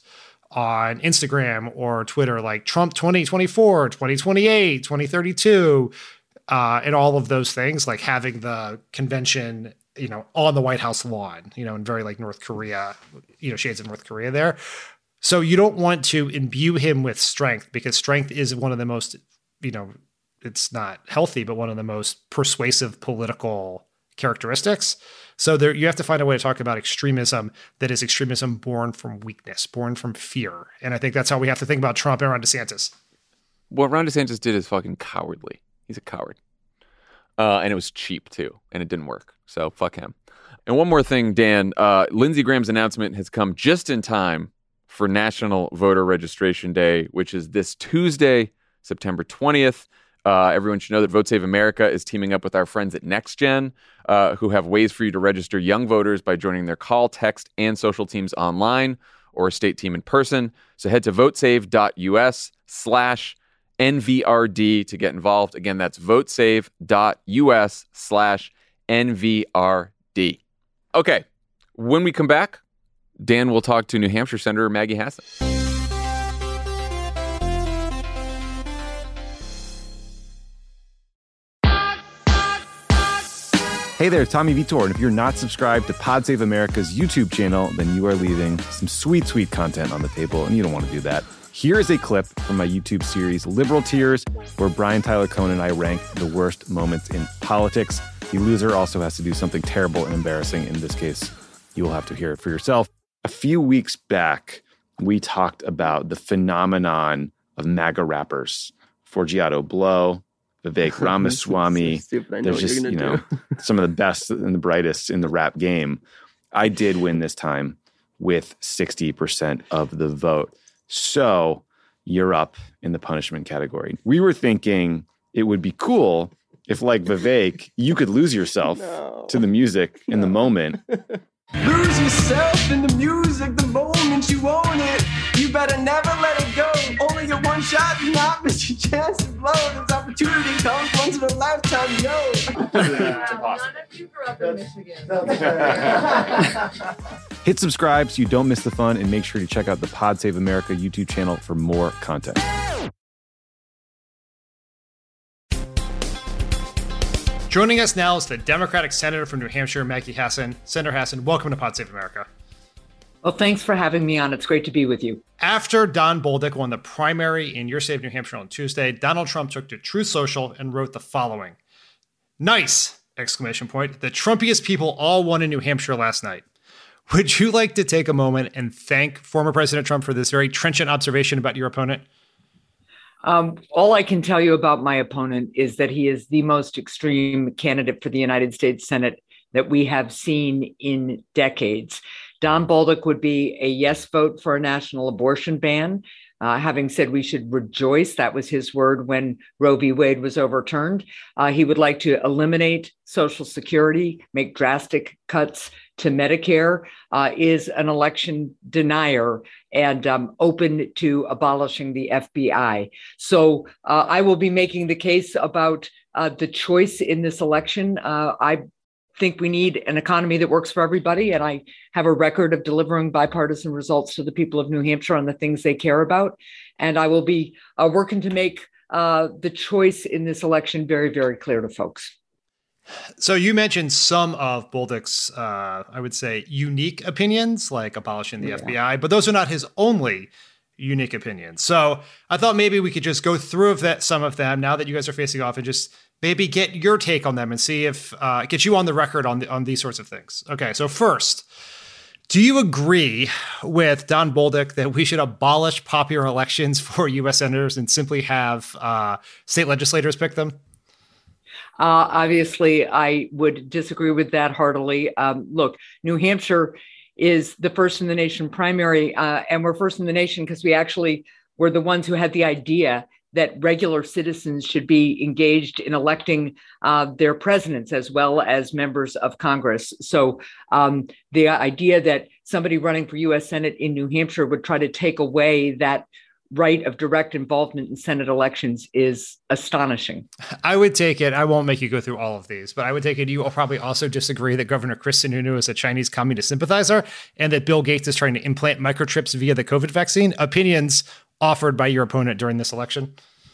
on Instagram or Twitter, like Trump twenty twenty-four, twenty twenty-eight, twenty thirty-two, uh, and all of those things, like having the convention, you know, on the White House lawn, you know, in very like North Korea, you know, shades of North Korea there. So you don't want to imbue him with strength, because strength is one of the most, you know, it's not healthy, but one of the most persuasive political characteristics. So there, you have to find a way to talk about extremism that is extremism born from weakness, born from fear. And I think that's how we have to think about Trump and Ron DeSantis. What Ron DeSantis did is fucking cowardly. He's a coward. Uh, and it was cheap too, and it didn't work. So fuck him. And one more thing, Dan, uh, Lindsey Graham's announcement has come just in time for National Voter Registration Day, which is this Tuesday, September twentieth. Uh, everyone should know that Vote Save America is teaming up with our friends at NextGen, uh, who have ways for you to register young voters by joining their call, text, and social teams online, or a state team in person. So head to votesave.us slash NVRD to get involved. Again, that's votesave.us slash NVRD. Okay, when we come back, Dan will talk to New Hampshire Senator Maggie Hassan. Hey there, Tommy Vitor, and if you're not subscribed to Pod Save America's YouTube channel, then you are leaving some sweet, sweet content on the table, and you don't want to do that. Here is a clip from my YouTube series, Liberal Tears, where Brian Tyler Cohen and I rank the worst moments in politics. The loser also has to do something terrible and embarrassing. In this case, you will have to hear it for yourself. A few weeks back, we talked about the phenomenon of MAGA rappers. Forgiato Blow, Vivek Ramaswamy. So stupid. I know There's what just, you're gonna you know, do. some of the best and the brightest in the rap game. I did win this time with sixty percent of the vote. So you're up in the punishment category. We were thinking it would be cool if, like Vivek, you could lose yourself No. to the music in the moment. Lose yourself in the music the moment you own it. You better never let it go. Only get one shot, do not miss your chance to blow. This opportunity comes once in a lifetime, yo. None of you grew up in Michigan. Hit subscribe so you don't miss the fun, and make sure to check out the Pod Save America YouTube channel for more content. Joining us now is the Democratic Senator from New Hampshire, Maggie Hassan. Senator Hassan, welcome to Pod Save America. Well, thanks for having me on. It's great to be with you. After Don Bolduc won the primary in your state of New Hampshire on Tuesday, Donald Trump took to Truth Social and wrote the following. Nice! Exclamation point. The Trumpiest people all won in New Hampshire last night. Would you like to take a moment and thank former President Trump for this very trenchant observation about your opponent? Um, all I can tell you about my opponent is that he is the most extreme candidate for the United States Senate that we have seen in decades. Don Bolduc would be a yes vote for a national abortion ban. Uh, having said we should rejoice, that was his word when Roe v. Wade was overturned. Uh, he would like to eliminate Social Security, make drastic cuts to Medicare, uh, is an election denier, and um, open to abolishing the F B I. So uh, I will be making the case about uh, the choice in this election. Uh, I think we need an economy that works for everybody, and I have a record of delivering bipartisan results to the people of New Hampshire on the things they care about. And I will be uh, working to make uh, the choice in this election very, very clear to folks. So you mentioned some of Bolduc's, uh, I would say, unique opinions, like abolishing the Yeah. F B I, but those are not his only unique opinions. So I thought maybe we could just go through of that, some of them now that you guys are facing off, and just maybe get your take on them and see if uh, get you on the record on the, on these sorts of things. Okay, so first, do you agree with Don Bolduc that we should abolish popular elections for U S senators and simply have uh, state legislators pick them? Uh, obviously, I would disagree with that heartily. Um, look, New Hampshire is the first in the nation primary, uh, and we're first in the nation because we actually were the ones who had the idea that regular citizens should be engaged in electing uh, their presidents as well as members of Congress. So um, the idea that somebody running for U S Senate in New Hampshire would try to take away that right of direct involvement in Senate elections is astonishing. I would take it. I won't make you go through all of these, but I would take it. You will probably also disagree that Governor Chris Sununu is a Chinese communist sympathizer and that Bill Gates is trying to implant microchips via the COVID vaccine. Opinions offered by your opponent during this election.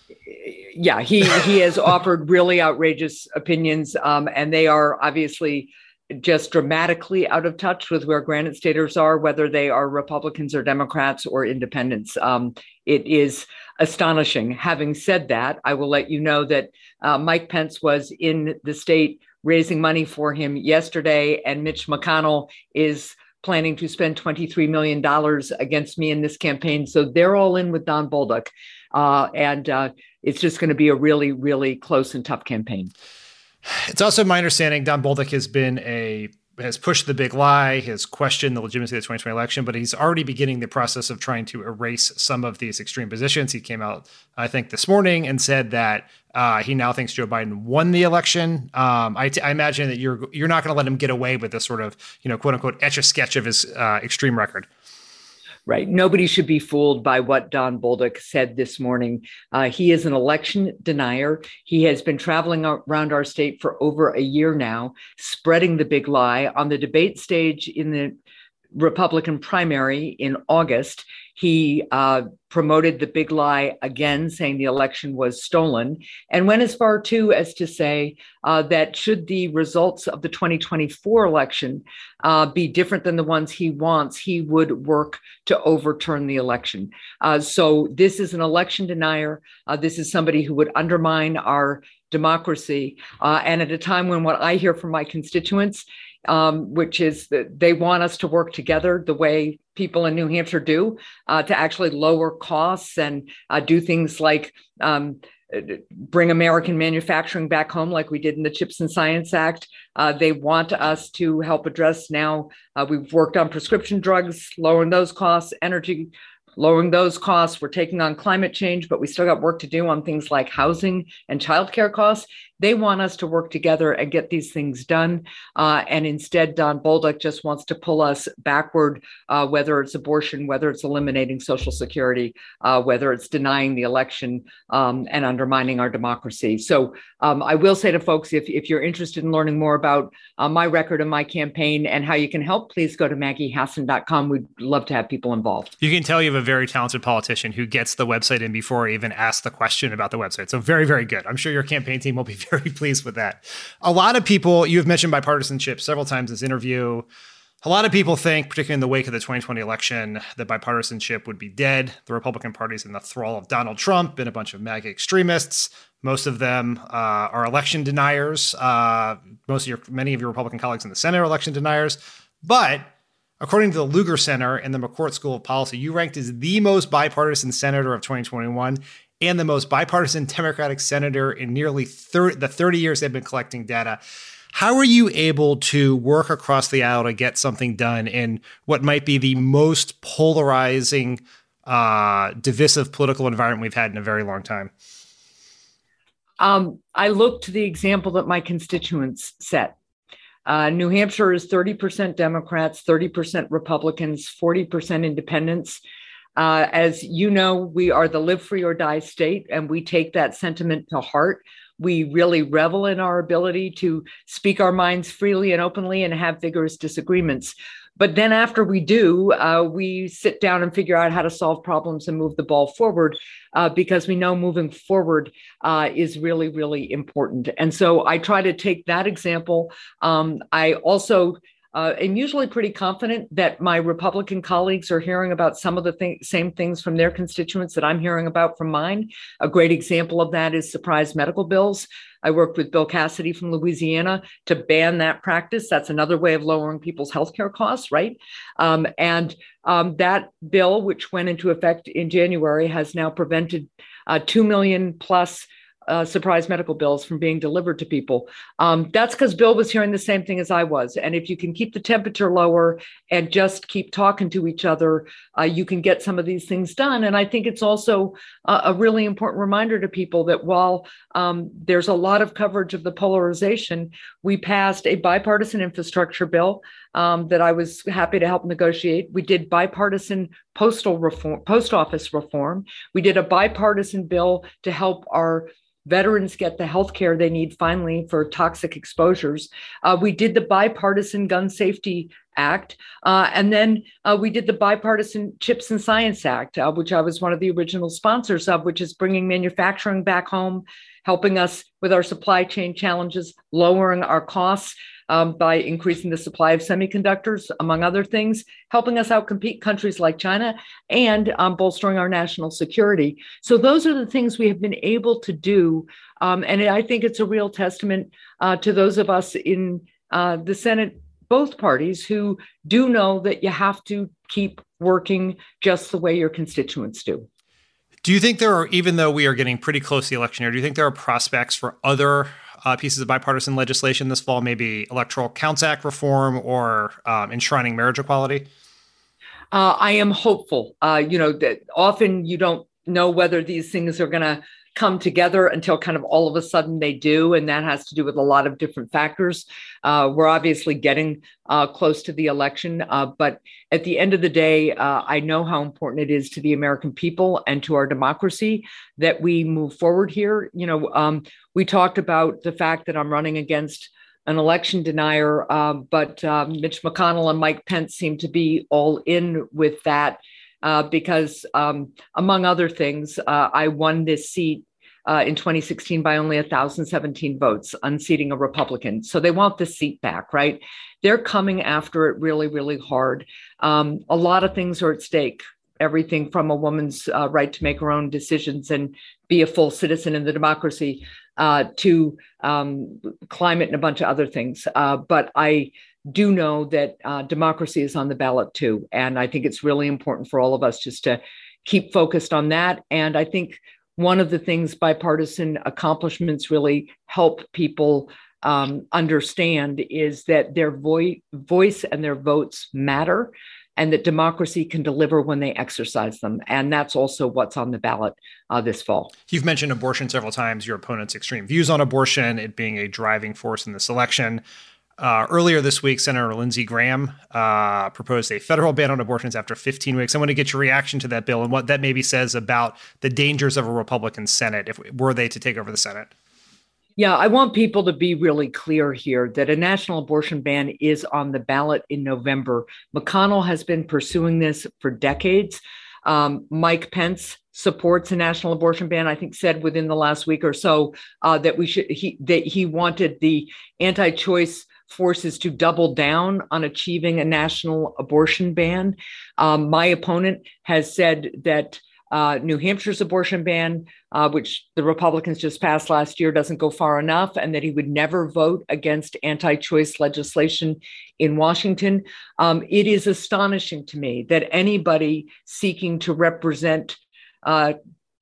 Yeah, he he has offered really outrageous opinions, um, and they are obviously just dramatically out of touch with where Granite Staters are, whether they are Republicans or Democrats or independents. Um, it is astonishing. Having said that, I will let you know that uh, Mike Pence was in the state raising money for him yesterday, and Mitch McConnell is planning to spend twenty-three million dollars against me in this campaign. So they're all in with Don Bolduc. Uh, and uh, it's just going to be a really, really close and tough campaign. It's also my understanding Don Bolduc has been a has pushed the big lie, has questioned the legitimacy of the twenty twenty election, but he's already beginning the process of trying to erase some of these extreme positions. He came out, I think, this morning and said that uh, he now thinks Joe Biden won the election. Um, I, t- I imagine that you're you're not going to let him get away with this sort of, you know, quote unquote, etch a sketch of his uh, extreme record. Right. Nobody should be fooled by what Don Bolduc said this morning. Uh, he is an election denier. He has been traveling around our state for over a year now, spreading the big lie. On the debate stage in the Republican primary in August, He uh, promoted the big lie again, saying the election was stolen, and went as far, too, as to say uh, that should the results of the twenty twenty-four election uh, be different than the ones he wants, he would work to overturn the election. Uh, so this is an election denier. Uh, this is somebody who would undermine our democracy. Uh, and at a time when what I hear from my constituents, um, which is that they want us to work together the way people in New Hampshire do, uh, to actually lower costs and uh, do things like um, bring American manufacturing back home like we did in the Chips and Science Act. Uh, they want us to help address now, uh, we've worked on prescription drugs, lowering those costs, energy, lowering those costs. We're taking on climate change, but we still got work to do on things like housing and childcare costs. They want us to work together and get these things done. Uh, and instead, Don Bolduc just wants to pull us backward, uh, whether it's abortion, whether it's eliminating Social Security, uh, whether it's denying the election um, and undermining our democracy. So um, I will say to folks, if, if you're interested in learning more about uh, my record and my campaign and how you can help, please go to Maggie Hassan dot com. We'd love to have people involved. You can tell you have a very talented politician who gets the website in before I even ask the question about the website. So very, very good. I'm sure your campaign team will be very pleased with that. A lot of people, you've mentioned bipartisanship several times in this interview. A lot of people think, particularly in the wake of the twenty twenty election, that bipartisanship would be dead. The Republican Party's in the thrall of Donald Trump and a bunch of MAGA extremists. Most of them uh, are election deniers. Uh, most of your, many of your Republican colleagues in the Senate are election deniers. But according to the Lugar Center and the McCourt School of Policy, you ranked as the most bipartisan senator of twenty twenty-one and the most bipartisan Democratic senator in nearly thirty, the thirty years they've been collecting data. How are you able to work across the aisle to get something done in what might be the most polarizing, uh, divisive political environment we've had in a very long time? Um, I look to the example that my constituents set. Uh, New Hampshire is thirty percent Democrats, thirty percent Republicans, forty percent independents. Uh, as you know, we are the live free or die state, and we take that sentiment to heart. We really revel in our ability to speak our minds freely and openly and have vigorous disagreements. But then after we do, uh, we sit down and figure out how to solve problems and move the ball forward, uh, because we know moving forward uh, is really, really important. And so I try to take that example. Um, I also Uh, I'm usually pretty confident that my Republican colleagues are hearing about some of the th- same things from their constituents that I'm hearing about from mine. A great example of that is surprise medical bills. I worked with Bill Cassidy from Louisiana to ban that practice. That's another way of lowering people's healthcare costs, right? Um, and um, that bill, which went into effect in January, has now prevented uh, two million plus Uh, surprise medical bills from being delivered to people. Um, that's because Bill was hearing the same thing as I was. And if you can keep the temperature lower and just keep talking to each other, uh, you can get some of these things done. And I think it's also uh, a really important reminder to people that while um, there's a lot of coverage of the polarization, we passed a bipartisan infrastructure bill um, that I was happy to help negotiate. We did bipartisan postal reform, post office reform. We did a bipartisan bill to help our veterans get the health care they need finally for toxic exposures. Uh, we did the bipartisan Gun Safety Act. Uh, and then uh, we did the bipartisan Chips and Science Act, uh, which I was one of the original sponsors of, which is bringing manufacturing back home, helping us with our supply chain challenges, lowering our costs um, by increasing the supply of semiconductors, among other things, helping us outcompete countries like China, and um, bolstering our national security. So those are the things we have been able to do. Um, and I think it's a real testament uh, to those of us in uh, the Senate, both parties, who do know that you have to keep working just the way your constituents do. Do you think there are, even though we are getting pretty close to the election year, do you think there are prospects for other uh, pieces of bipartisan legislation this fall, maybe Electoral Counts Act reform or um, enshrining marriage equality? Uh, I am hopeful. Uh, you know, that often you don't know whether these things are going to come together until kind of all of a sudden they do. And that has to do with a lot of different factors. Uh, we're obviously getting uh, close to the election. Uh, but at the end of the day, uh, I know how important it is to the American people and to our democracy that we move forward here. You know, um, we talked about the fact that I'm running against an election denier, uh, but uh, Mitch McConnell and Mike Pence seem to be all in with that uh, because, um, among other things, uh, I won this seat uh, in twenty sixteen by only one thousand seventeen votes, unseating a Republican. So they want the seat back, right? They're coming after it really, really hard. Um, a lot of things are at stake. Everything from a woman's uh, right to make her own decisions and be a full citizen in the democracy uh, to um, climate and a bunch of other things. Uh, but I do know that uh, democracy is on the ballot too. And I think it's really important for all of us just to keep focused on that. And I think one of the things bipartisan accomplishments really help people um, understand is that their vo- voice and their votes matter, and that democracy can deliver when they exercise them. And that's also what's on the ballot uh, this fall. You've mentioned abortion several times, your opponent's extreme views on abortion, it being a driving force in this election. Uh, earlier this week, Senator Lindsey Graham uh, proposed a federal ban on abortions after fifteen weeks. I want to get your reaction to that bill and what that maybe says about the dangers of a Republican Senate if were they to take over the Senate. Yeah, I want people to be really clear here that a national abortion ban is on the ballot in November. McConnell has been pursuing this for decades. Um, Mike Pence supports a national abortion ban, I think said within the last week or so uh, that we should he that he wanted the anti-choice forces to double down on achieving a national abortion ban. Um, my opponent has said that uh, New Hampshire's abortion ban, uh, which the Republicans just passed last year, doesn't go far enough, and that he would never vote against anti-choice legislation in Washington. Um, it is astonishing to me that anybody seeking to represent uh,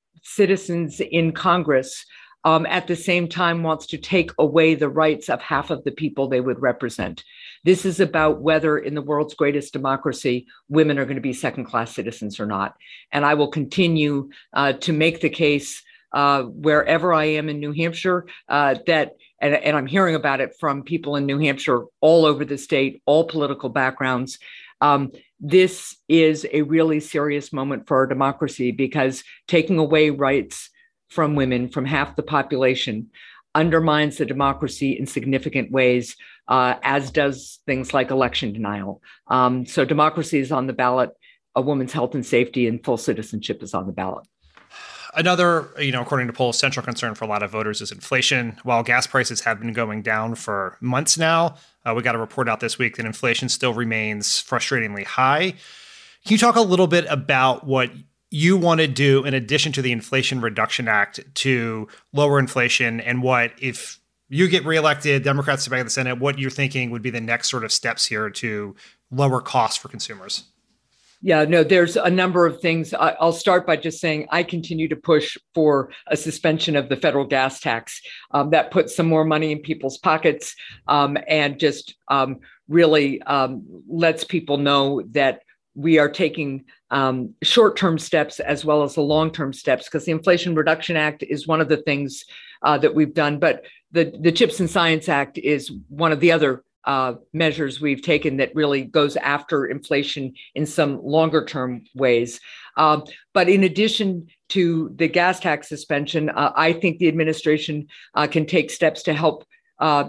citizens in Congress Um, at the same time wants to take away the rights of half of the people they would represent. This is about whether in the world's greatest democracy, women are going to be second-class citizens or not. And I will continue uh, to make the case uh, wherever I am in New Hampshire uh, that, and, and I'm hearing about it from people in New Hampshire all over the state, all political backgrounds. Um, this is a really serious moment for our democracy because taking away rights from women, from half the population, undermines the democracy in significant ways, uh, as does things like election denial. Um, so democracy is on the ballot. A woman's health and safety and full citizenship is on the ballot. Another, you know, according to polls, central concern for a lot of voters is inflation. While gas prices have been going down for months now, uh, we got a report out this week that inflation still remains frustratingly high. Can you talk a little bit about what you want to do in addition to the Inflation Reduction Act to lower inflation, and what, if you get reelected, Democrats to back in the Senate, what you're thinking would be the next sort of steps here to lower costs for consumers? Yeah, no, there's a number of things. I'll start by just saying I continue to push for a suspension of the federal gas tax. Um, that puts some more money in people's pockets um, and just um, really um, lets people know that we are taking um, short-term steps as well as the long-term steps, because the Inflation Reduction Act is one of the things uh, that we've done. But the, the CHIPS and Science Act is one of the other uh, measures we've taken that really goes after inflation in some longer-term ways. Um, but in addition to the gas tax suspension, uh, I think the administration uh, can take steps to help uh,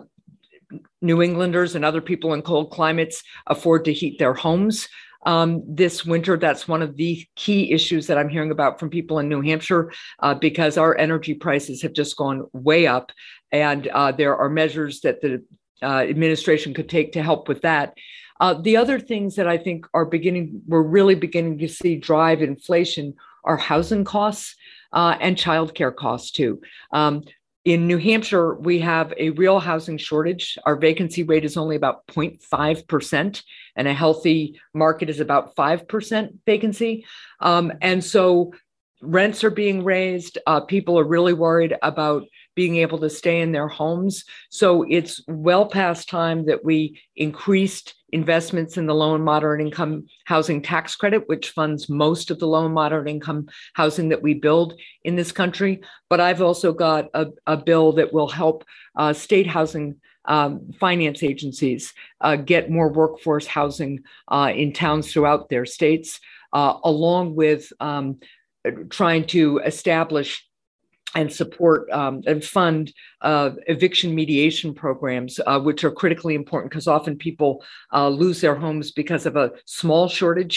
New Englanders and other people in cold climates afford to heat their homes. Um, this winter, that's one of the key issues that I'm hearing about from people in New Hampshire, uh, because our energy prices have just gone way up. And uh, there are measures that the uh, administration could take to help with that. Uh, the other things that I think are beginning, we're really beginning to see drive inflation are housing costs uh, and childcare costs too. Um, In New Hampshire, we have a real housing shortage. Our vacancy rate is only about zero point five percent, and a healthy market is about five percent vacancy. Um, and so rents are being raised. Uh, people are really worried about being able to stay in their homes. So it's well past time that we increased investments in the low and moderate income housing tax credit, which funds most of the low and moderate income housing that we build in this country. But I've also got a, a bill that will help uh, state housing um, finance agencies uh, get more workforce housing uh, in towns throughout their states, uh, along with um, trying to establish and support um, and fund uh, eviction mediation programs, uh, which are critically important because often people uh, lose their homes because of a small shortage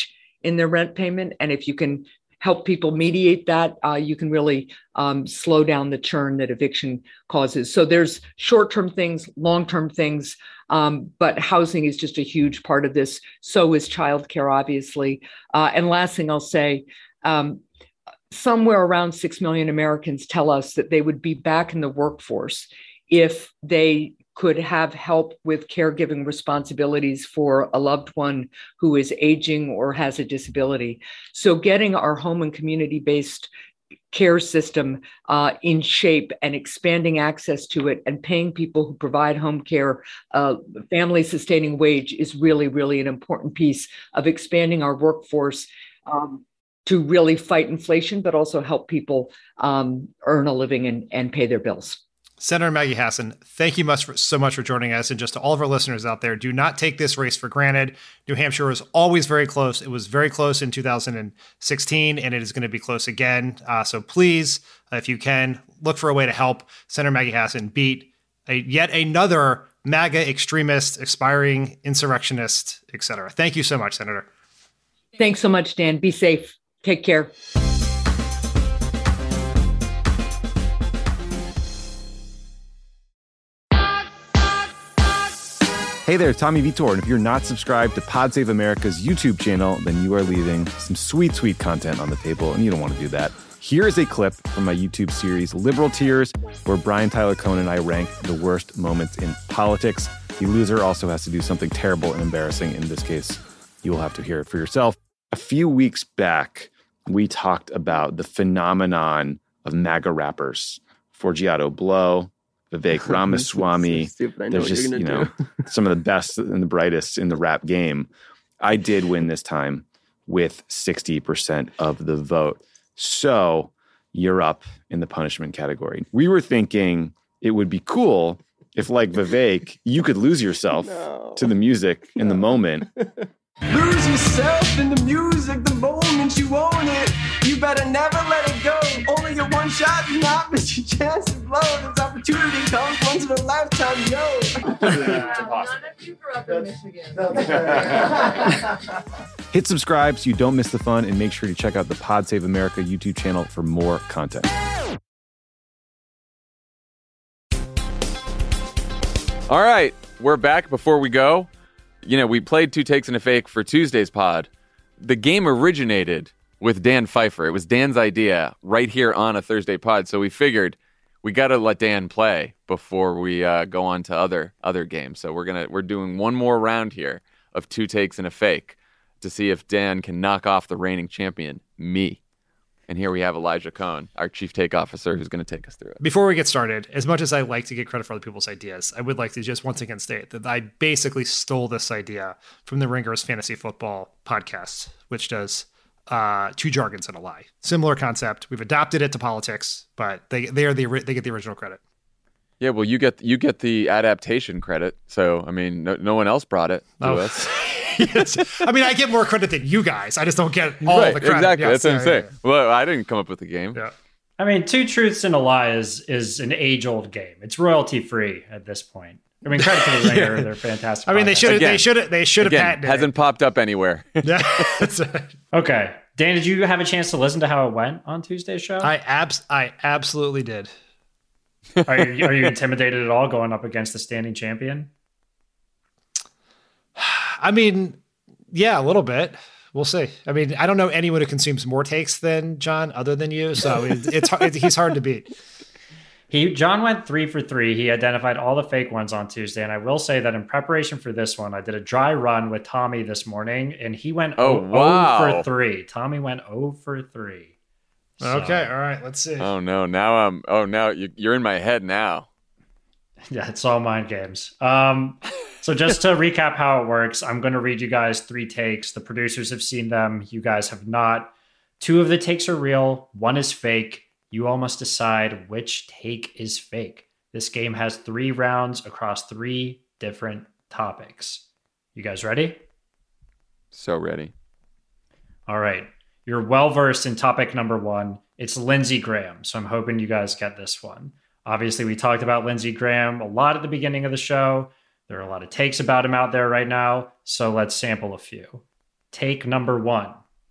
in their rent payment. And if you can help people mediate that, uh, you can really um, slow down the churn that eviction causes. So there's short-term things, long-term things, um, but housing is just a huge part of this. So is childcare, obviously. Uh, and last thing I'll say, um, somewhere around six million Americans tell us that they would be back in the workforce if they could have help with caregiving responsibilities for a loved one who is aging or has a disability. So getting our home and community-based care system uh, in shape and expanding access to it and paying people who provide home care uh, family-sustaining wage is really, really an important piece of expanding our workforce um, to really fight inflation, but also help people um, earn a living and, and pay their bills. Senator Maggie Hassan, thank you much for, so much for joining us. And just to all of our listeners out there, do not take this race for granted. New Hampshire is always very close. It was very close in two thousand sixteen, and it is going to be close again. Uh, so please, if you can, look for a way to help Senator Maggie Hassan beat a, yet another MAGA extremist, aspiring insurrectionist, et cetera. Thank you so much, Senator. Thanks so much, Dan. Be safe. Take care. Hey there, Tommy Vitor, and if you're not subscribed to Pod Save America's YouTube channel, then you are leaving some sweet, sweet content on the table, and you don't want to do that. Here is a clip from my YouTube series, Liberal Tears, where Brian Tyler Cohen and I rank the worst moments in politics. The loser also has to do something terrible and embarrassing. In this case, you will have to hear it for yourself. A few weeks back, we talked about the phenomenon of MAGA rappers, Forgiato Blow, Vivek Ramaswamy. So stupid. I know There's what just, you're you gonna know, do. some of the best and the brightest in the rap game. I did win this time with sixty percent of the vote. So you're up in the punishment category. We were thinking it would be cool if, like Vivek, you could lose yourself No. to the music in the moment. Lose yourself in the music the moment you own it. You better never let it go. Only get one shot, do not miss your chance to blow. This opportunity comes once in a lifetime, yo. Hit subscribe so you don't miss the fun, and make sure to check out the Pod Save America YouTube channel for more content. All right, we're back. Before we go, you know, we played Two Takes and a Fake for Tuesday's pod. The game originated with Dan Pfeiffer. It was Dan's idea right here on a Thursday pod. So we figured we got to let Dan play before we uh, go on to other other games. So we're gonna we're doing one more round here of Two Takes and a Fake to see if Dan can knock off the reigning champion, me. And here we have Elijah Cohn, our chief take officer, who's going to take us through it. Before we get started, as much as I like to get credit for other people's ideas, I would like to just once again state that I basically stole this idea from the Ringer's Fantasy Football podcast, which does uh, two jargons and a lie. Similar concept. We've adopted it to politics, but they they are the they get the original credit. Yeah, well, you get you get the adaptation credit. So, I mean, no, no one else brought it to Oh. us. Yes. I mean, I get more credit than you guys. I just don't get all Right, the credit. exactly. Yes, That's what I'm yeah, saying. yeah, Well, I didn't come up with the game. yeah. I mean, Two Truths and a Lie is is an age-old game. It's royalty free at this point. I mean, credit to the Ringer; they're fantastic. I mean, they podcasts. should have. They Again. should have. They should have Again, patented hasn't it. popped up anywhere. Yeah, that's it. Okay, Dan, did you have a chance to listen to how it went on Tuesday's show? I abs. I absolutely did. Are you, are you intimidated at all going up against the standing champion? I mean, yeah, a little bit. We'll see. I mean, I don't know anyone who consumes more takes than John, other than you. So it, it's hard- he's hard to beat. He John went three for three. He identified all the fake ones on Tuesday, and I will say that in preparation for this one, I did a dry run with Tommy this morning, and he went Oh, oh, wow. for three. Tommy went oh for three. So, Okay, all right. Let's see. Oh no! Now I'm. Oh, now you, you're in my head now. Yeah, it's all mind games. Um, so just to recap how it works, I'm going to read you guys three takes. The producers have seen them. You guys have not. Two of the takes are real. One is fake. You all must decide which take is fake. This game has three rounds across three different topics. You guys ready? So ready. All right. You're well versed in topic number one. It's Lindsey Graham. So I'm hoping you guys get this one. Obviously, we talked about Lindsey Graham a lot at the beginning of the show. There are a lot of takes about him out there right now. So let's sample a few. Take number one.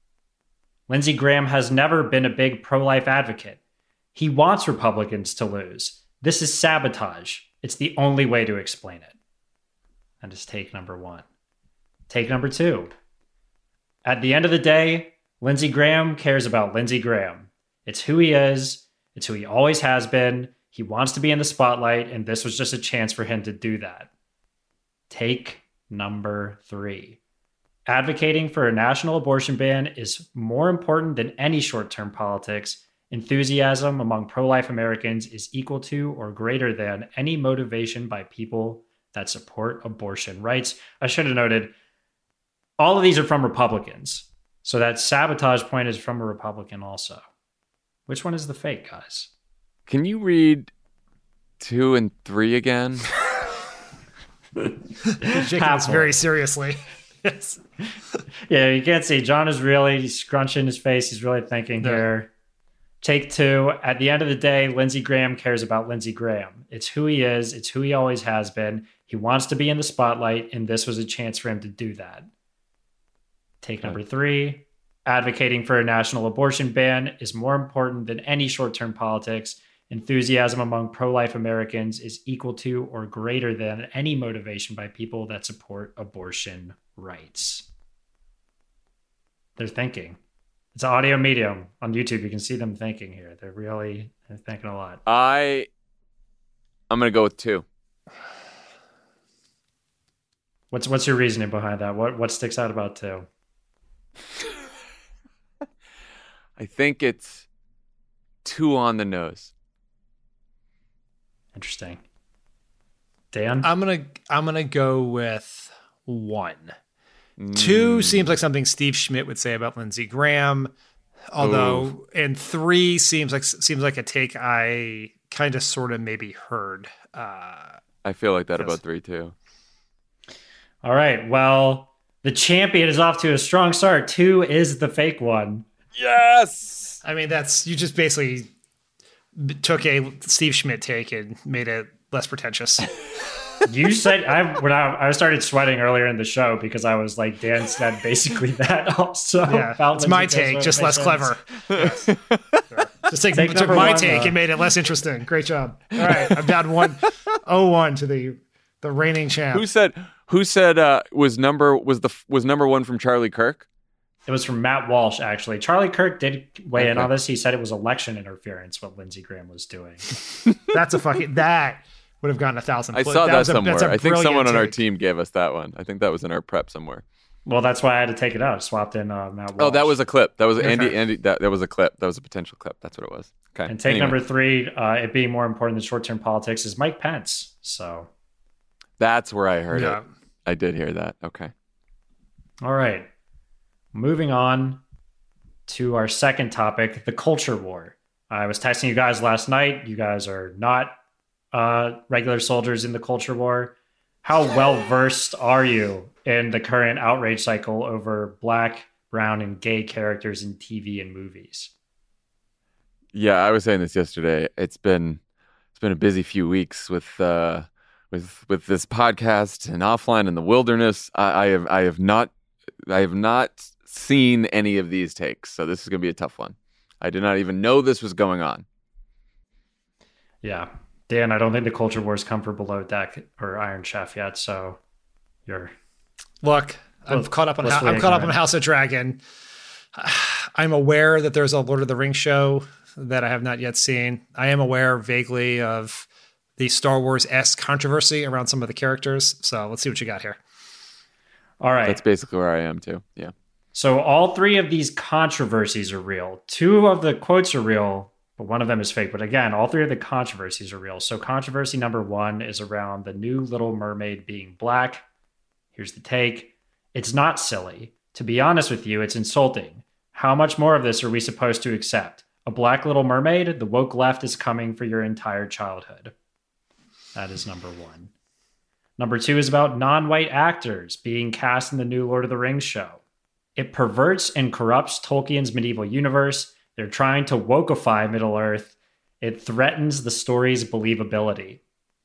Lindsey Graham has never been a big pro-life advocate. He wants Republicans to lose. This is sabotage. It's the only way to explain it. That is take number one. Take number two. At the end of the day, Lindsey Graham cares about Lindsey Graham. It's who he is. It's who he always has been. He wants to be in the spotlight, and this was just a chance for him to do that. Take number three. Advocating for a national abortion ban is more important than any short-term politics. Enthusiasm among pro-life Americans is equal to or greater than any motivation by people that support abortion rights. I should have noted, all of these are from Republicans. So that sabotage point is from a Republican also. Which one is the fake, guys? Can you read two and three again? Taking this very seriously. Yes. Yeah, you can't see. John is really he's scrunching his face. He's really thinking Yeah. here. Take two. At the end of the day, Lindsey Graham cares about Lindsey Graham. It's who he is. It's who he always has been. He wants to be in the spotlight, and this was a chance for him to do that. Take number three. Advocating for a national abortion ban is more important than any short-term politics. Enthusiasm among pro-life Americans is equal to or greater than any motivation by people that support abortion rights. They're thinking. It's an audio medium on YouTube. You can see them thinking here. They're really they're thinking a lot. I, I'm going to go with two. What's what's your reasoning behind that? What what sticks out about two? I think it's two on the nose. Interesting. Dan? I'm gonna I'm gonna go with one. Two Mm. seems like something Steve Schmidt would say about Lindsey Graham, although, Ooh. and three seems like seems like a take I kind of sort of maybe heard. Uh, I feel like that Yes. about three too. All right. Well, the champion is off to a strong start. Two is the fake one. Yes. I mean, that's you just basically b- took a Steve Schmidt take and made it less pretentious. You said I when I, I started sweating earlier in the show because I was like, Dan said basically that also. Yeah, about it's my Lindsey take, Graham's just less motivations. clever. Yes. Just take, Take took number my one, take though. and made it less interesting. Great job. All right, I'm down one oh one to the the reigning champ. Who said? Who said? Uh, was number was the was number one from Charlie Kirk? It was from Matt Walsh, actually. Charlie Kirk did weigh in Okay. on this. He said it was election interference, what Lindsey Graham was doing. That's a fucking that would have gotten a thousand. I pl- saw that, was a- somewhere. that's a I think brilliant someone on our take. team gave us that one. I think that was in our prep somewhere. Well, that's why I had to take it out. I swapped in uh, Matt Walsh. Oh, that was a clip. That was Okay. Andy. Andy. That, that was a clip. That was a potential clip. That's what it was. Okay. And take Anyway, number three, uh, it being more important than short-term politics, is Mike Pence. So, That's where I heard Yeah. it. I did hear that. Okay. all right. Moving on to our second topic, the culture war. I was texting you guys last night. You guys are not uh, regular soldiers in the culture war. How well-versed are you in the current outrage cycle over Black, brown, and gay characters in T V and movies? Yeah, I was saying this yesterday. It's been it's been a busy few weeks with uh, with with this podcast and offline in the wilderness. I, I have I have not I have not seen any of these takes, so this is going to be a tough one. I did not even know this was going on. Yeah. Dan, I don't think the culture wars come for Below Deck or Iron Chef yet, so you're Look, I'm Well, caught up on blissfully I'm caught up on ignorant. House of Dragon. I'm aware that there's a Lord of the Rings show that I have not yet seen. I am aware vaguely of the Star Wars-esque controversy around some of the characters. So let's see what you got here. all right. That's basically where I am too. Yeah. So all three of these controversies are real. Two of the quotes are real, but one of them is fake. But again, all three of the controversies are real. So controversy number one is around the new Little Mermaid being black. Here's the take. It's not silly. To be honest with you, it's insulting. How much more of this are we supposed to accept? A black Little Mermaid? The woke left is coming for your entire childhood. That is number one. Number two is about non-white actors being cast in the new Lord of the Rings show. It perverts and corrupts Tolkien's medieval universe. They're trying to wokeify Middle-earth. It threatens the story's believability.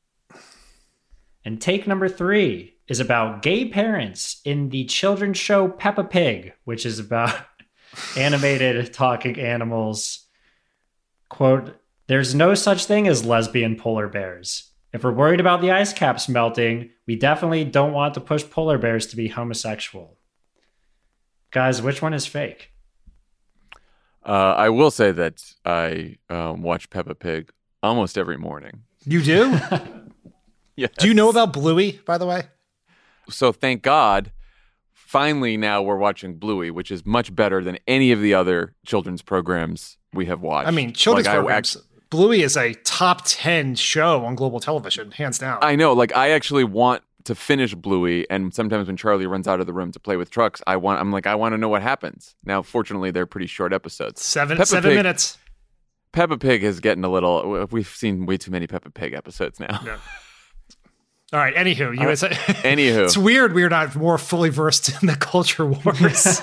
And take number three is about gay parents in the children's show Peppa Pig, which is about animated talking animals. Quote, there's no such thing as lesbian polar bears. If we're worried about the ice caps melting, we definitely don't want to push polar bears to be homosexual. Guys, which one is fake? Uh, I will say that I um, watch Peppa Pig almost every morning. You do? Yes. Do you know about Bluey, by the way? So thank God, finally now we're watching Bluey, which is much better than any of the other children's programs we have watched. I mean, children's Like, I programs. act- Bluey is a top ten show on global television, hands down. I know, like I actually want to finish Bluey, and sometimes when Charlie runs out of the room to play with trucks, I want I'm like I want to know what happens. Now, fortunately, they're pretty short episodes. seven Peppa seven Pig- minutes. Peppa Pig is getting a little. We've seen way too many Peppa Pig episodes now. Yeah. All right. Anywho, you. Uh, It's, anywho. it's weird. We're not more fully versed in the culture wars.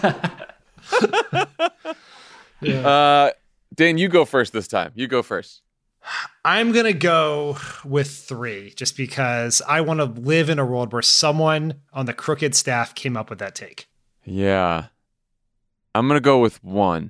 yeah. Uh, Dan, you go first this time. You go first. I'm gonna go with three, just because I want to live in a world where someone on the Crooked staff came up with that take. Yeah, I'm gonna go with one.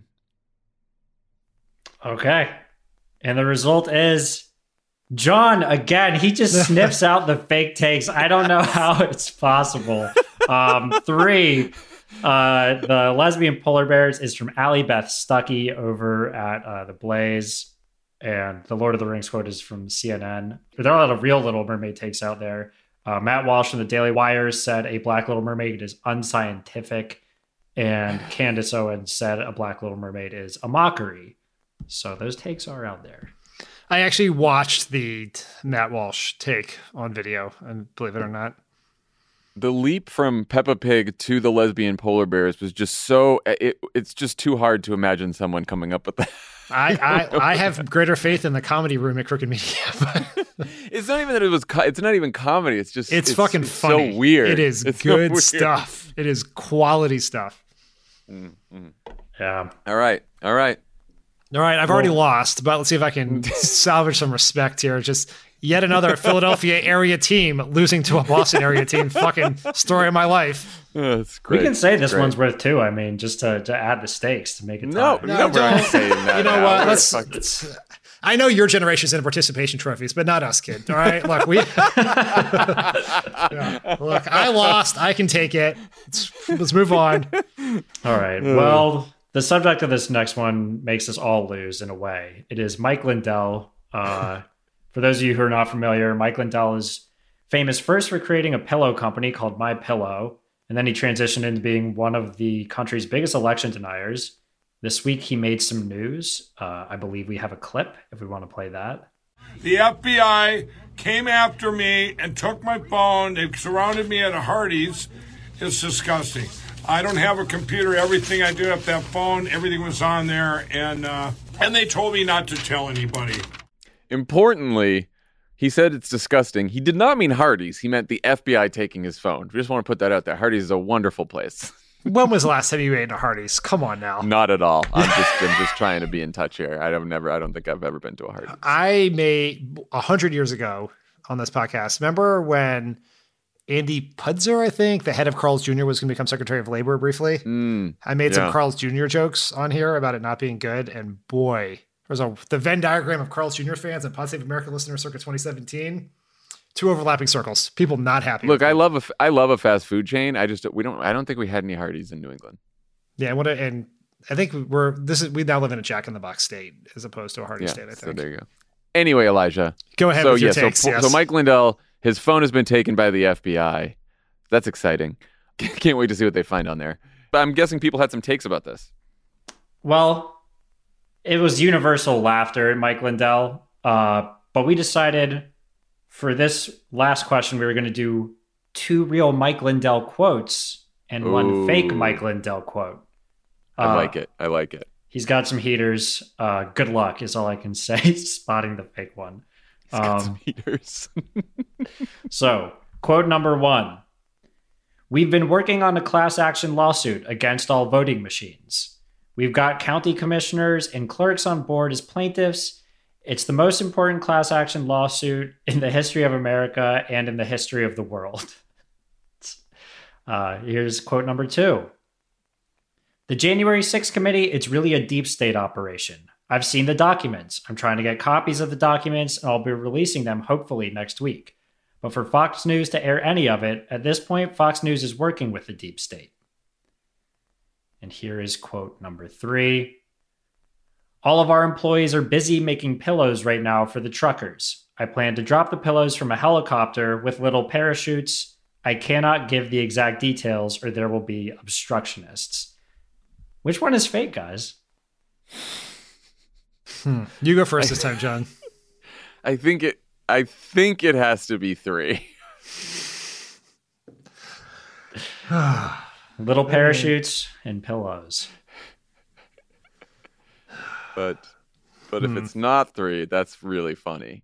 Okay. And the result is John, again, he just sniffs out the fake takes. I don't know how it's possible. Um, three, uh, the lesbian polar bears is from Allie Beth Stuckey over at uh, The Blaze. And the Lord of the Rings quote is from C N N. There are a lot of real Little Mermaid takes out there. Uh, Matt Walsh from the Daily Wire said a black Little Mermaid is unscientific. And Candace Owens said a black Little Mermaid is a mockery. So those takes are out there. I actually watched the Matt Walsh take on video, and believe it or not, The leap from Peppa Pig to the lesbian polar bears was just so. It, it's just too hard to imagine someone coming up with that. I, I, I have greater faith in the comedy room at Crooked Media. But It's not even that it was. Co- it's not even comedy. It's just. it's, fucking it's funny. So weird. It is It's so good weird. stuff. It is quality stuff. Mm-hmm. Yeah. All right. All right. All right, I've already lost, but let's see if I can salvage some respect here. Just yet another Philadelphia area team losing to a Boston area team. Fucking story of my life. Oh, that's great. We can say this Great. one's worth two. I mean, just to, to add the stakes to make it No, tie. no, we're not saying that. You know now. what? We're Let's, fucking- let's- I know your generation's in participation trophies, but not us, kid. All right, look, we. Yeah. Look, I lost. I can take it. Let's, let's move on. All right. Well, the subject of this next one makes us all lose in a way. It is Mike Lindell. Uh, for those of you who are not familiar, Mike Lindell is famous first for creating a pillow company called My Pillow, and then he transitioned into being one of the country's biggest election deniers. This week, he made some news. Uh, I believe we have a clip if we want to play that. The F B I came after me and took my phone. They surrounded me at a Hardee's. It's disgusting. I don't have a computer. Everything I did up that phone, everything was on there. And, uh, and they told me not to tell anybody. Importantly, he said it's disgusting. He did not mean Hardee's. He meant the F B I taking his phone. We just want to put that out there. Hardee's is a wonderful place. When was the last time you ate a Hardee's? Come on now. Not at all. I'm just I'm just trying to be in touch here. I don't never I don't think I've ever been to a Hardee's. I made a hundred years ago on this podcast. Remember when Andy Pudzer, I think, the head of Carl's Junior, was going to become Secretary of Labor briefly? Mm, I made some yeah. Carl's Junior jokes on here about it not being good, and boy, there's a the Venn diagram of Carl's Junior fans and Pod Save America listeners circa twenty seventeen. Two overlapping circles. People not happy. Look, with I it. love a f- I love a fast food chain. I just we don't I don't think we had any Hardee's in New England. Yeah, what a, and I think we're this is we now live in a Jack in the Box state as opposed to a Hardee's Yeah, state. I so think. there you go. Anyway, Elijah. Go ahead So with your yeah, takes. so, yes. so Mike Lindell, his phone has been taken by the F B I. That's exciting. Can't wait to see what they find on there. But I'm guessing people had some takes about this. Well, it was universal laughter at Mike Lindell, uh, but we decided for this last question we were going to do two real Mike Lindell quotes and one Ooh. fake Mike Lindell quote. I Uh, like it. I like it. He's got some heaters. Uh, good luck is all I can say. Spotting the fake one. He's got Um, some heaters. So, quote number one. We've been working on a class action lawsuit against all voting machines. We've got county commissioners and clerks on board as plaintiffs. It's the most important class action lawsuit in the history of America and in the history of the world. Uh, here's quote number two. The January sixth committee, it's really a deep state operation. I've seen the documents. I'm trying to get copies of the documents, and I'll be releasing them hopefully next week. But for Fox News to air any of it, at this point, Fox News is working with the deep state. And here is quote number three. All of our employees are busy making pillows right now for the truckers. I plan to drop the pillows from a helicopter with little parachutes. I cannot give the exact details or there will be obstructionists. Which one is fake, guys? Hmm. You go first this time, John. I think it I think it has to be three. Little parachutes and pillows. But but Hmm. if it's not three, that's really funny.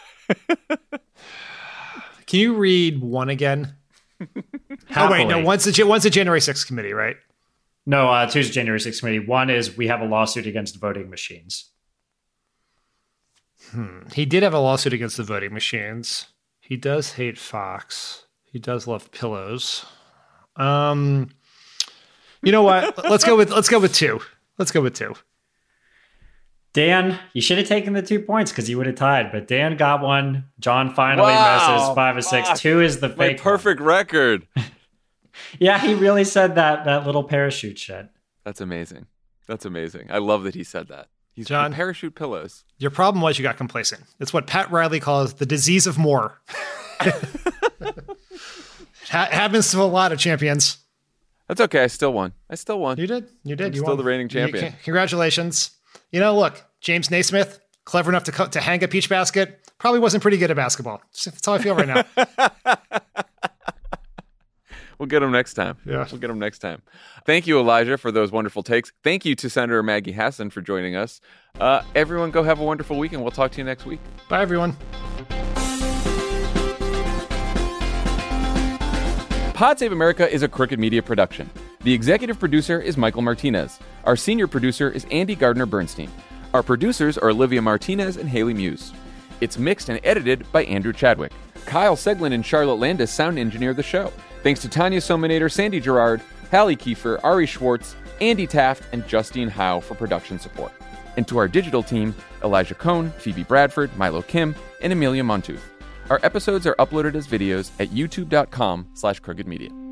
Can you read one again? Oh, wait, no, Happily. one's the, one's the January sixth committee, right? No, uh, two's January sixth committee. One is we have a lawsuit against voting machines. Hmm. He did have a lawsuit against the voting machines. He does hate Fox. He does love pillows. Um, you know what? let's go with let's go with two. Let's go with two. Dan, you should have taken the two points because you would have tied. But Dan got one. John finally Wow. misses five or six. Fuck. Two is the My fake. perfect record. one. Yeah, he really said that that little parachute shit. That's amazing. That's amazing. I love that he said that. He's John? the parachute pillows. Your problem was you got complacent. It's what Pat Riley calls the disease of more. Ha- happens to a lot of champions. That's okay. I still won. I still won. You did. You did. I'm you still won. the reigning You- champion. congratulations. You know, look, James Naismith, clever enough to co- to hang a peach basket, probably wasn't pretty good at basketball. That's how I feel right now. We'll get him next time. Yeah. We'll get him next time. Thank you, Elijah, for those wonderful takes. Thank you to Senator Maggie Hassan for joining us. Uh, everyone, go have a wonderful week, and we'll talk to you next week. Bye, everyone. Pod Save America is a Crooked Media production. The executive producer is Michael Martinez. Our senior producer is Andy Gardner-Bernstein. Our producers are Olivia Martinez and Haley Muse. It's mixed and edited by Andrew Chadwick. Kyle Seglin and Charlotte Landis sound engineer the show. Thanks to Tanya Sominator, Sandy Gerard, Hallie Kiefer, Ari Schwartz, Andy Taft, and Justine Howe for production support. And to our digital team, Elijah Cohn, Phoebe Bradford, Milo Kim, and Amelia Montooth. Our episodes are uploaded as videos at youtube.com slash crooked media.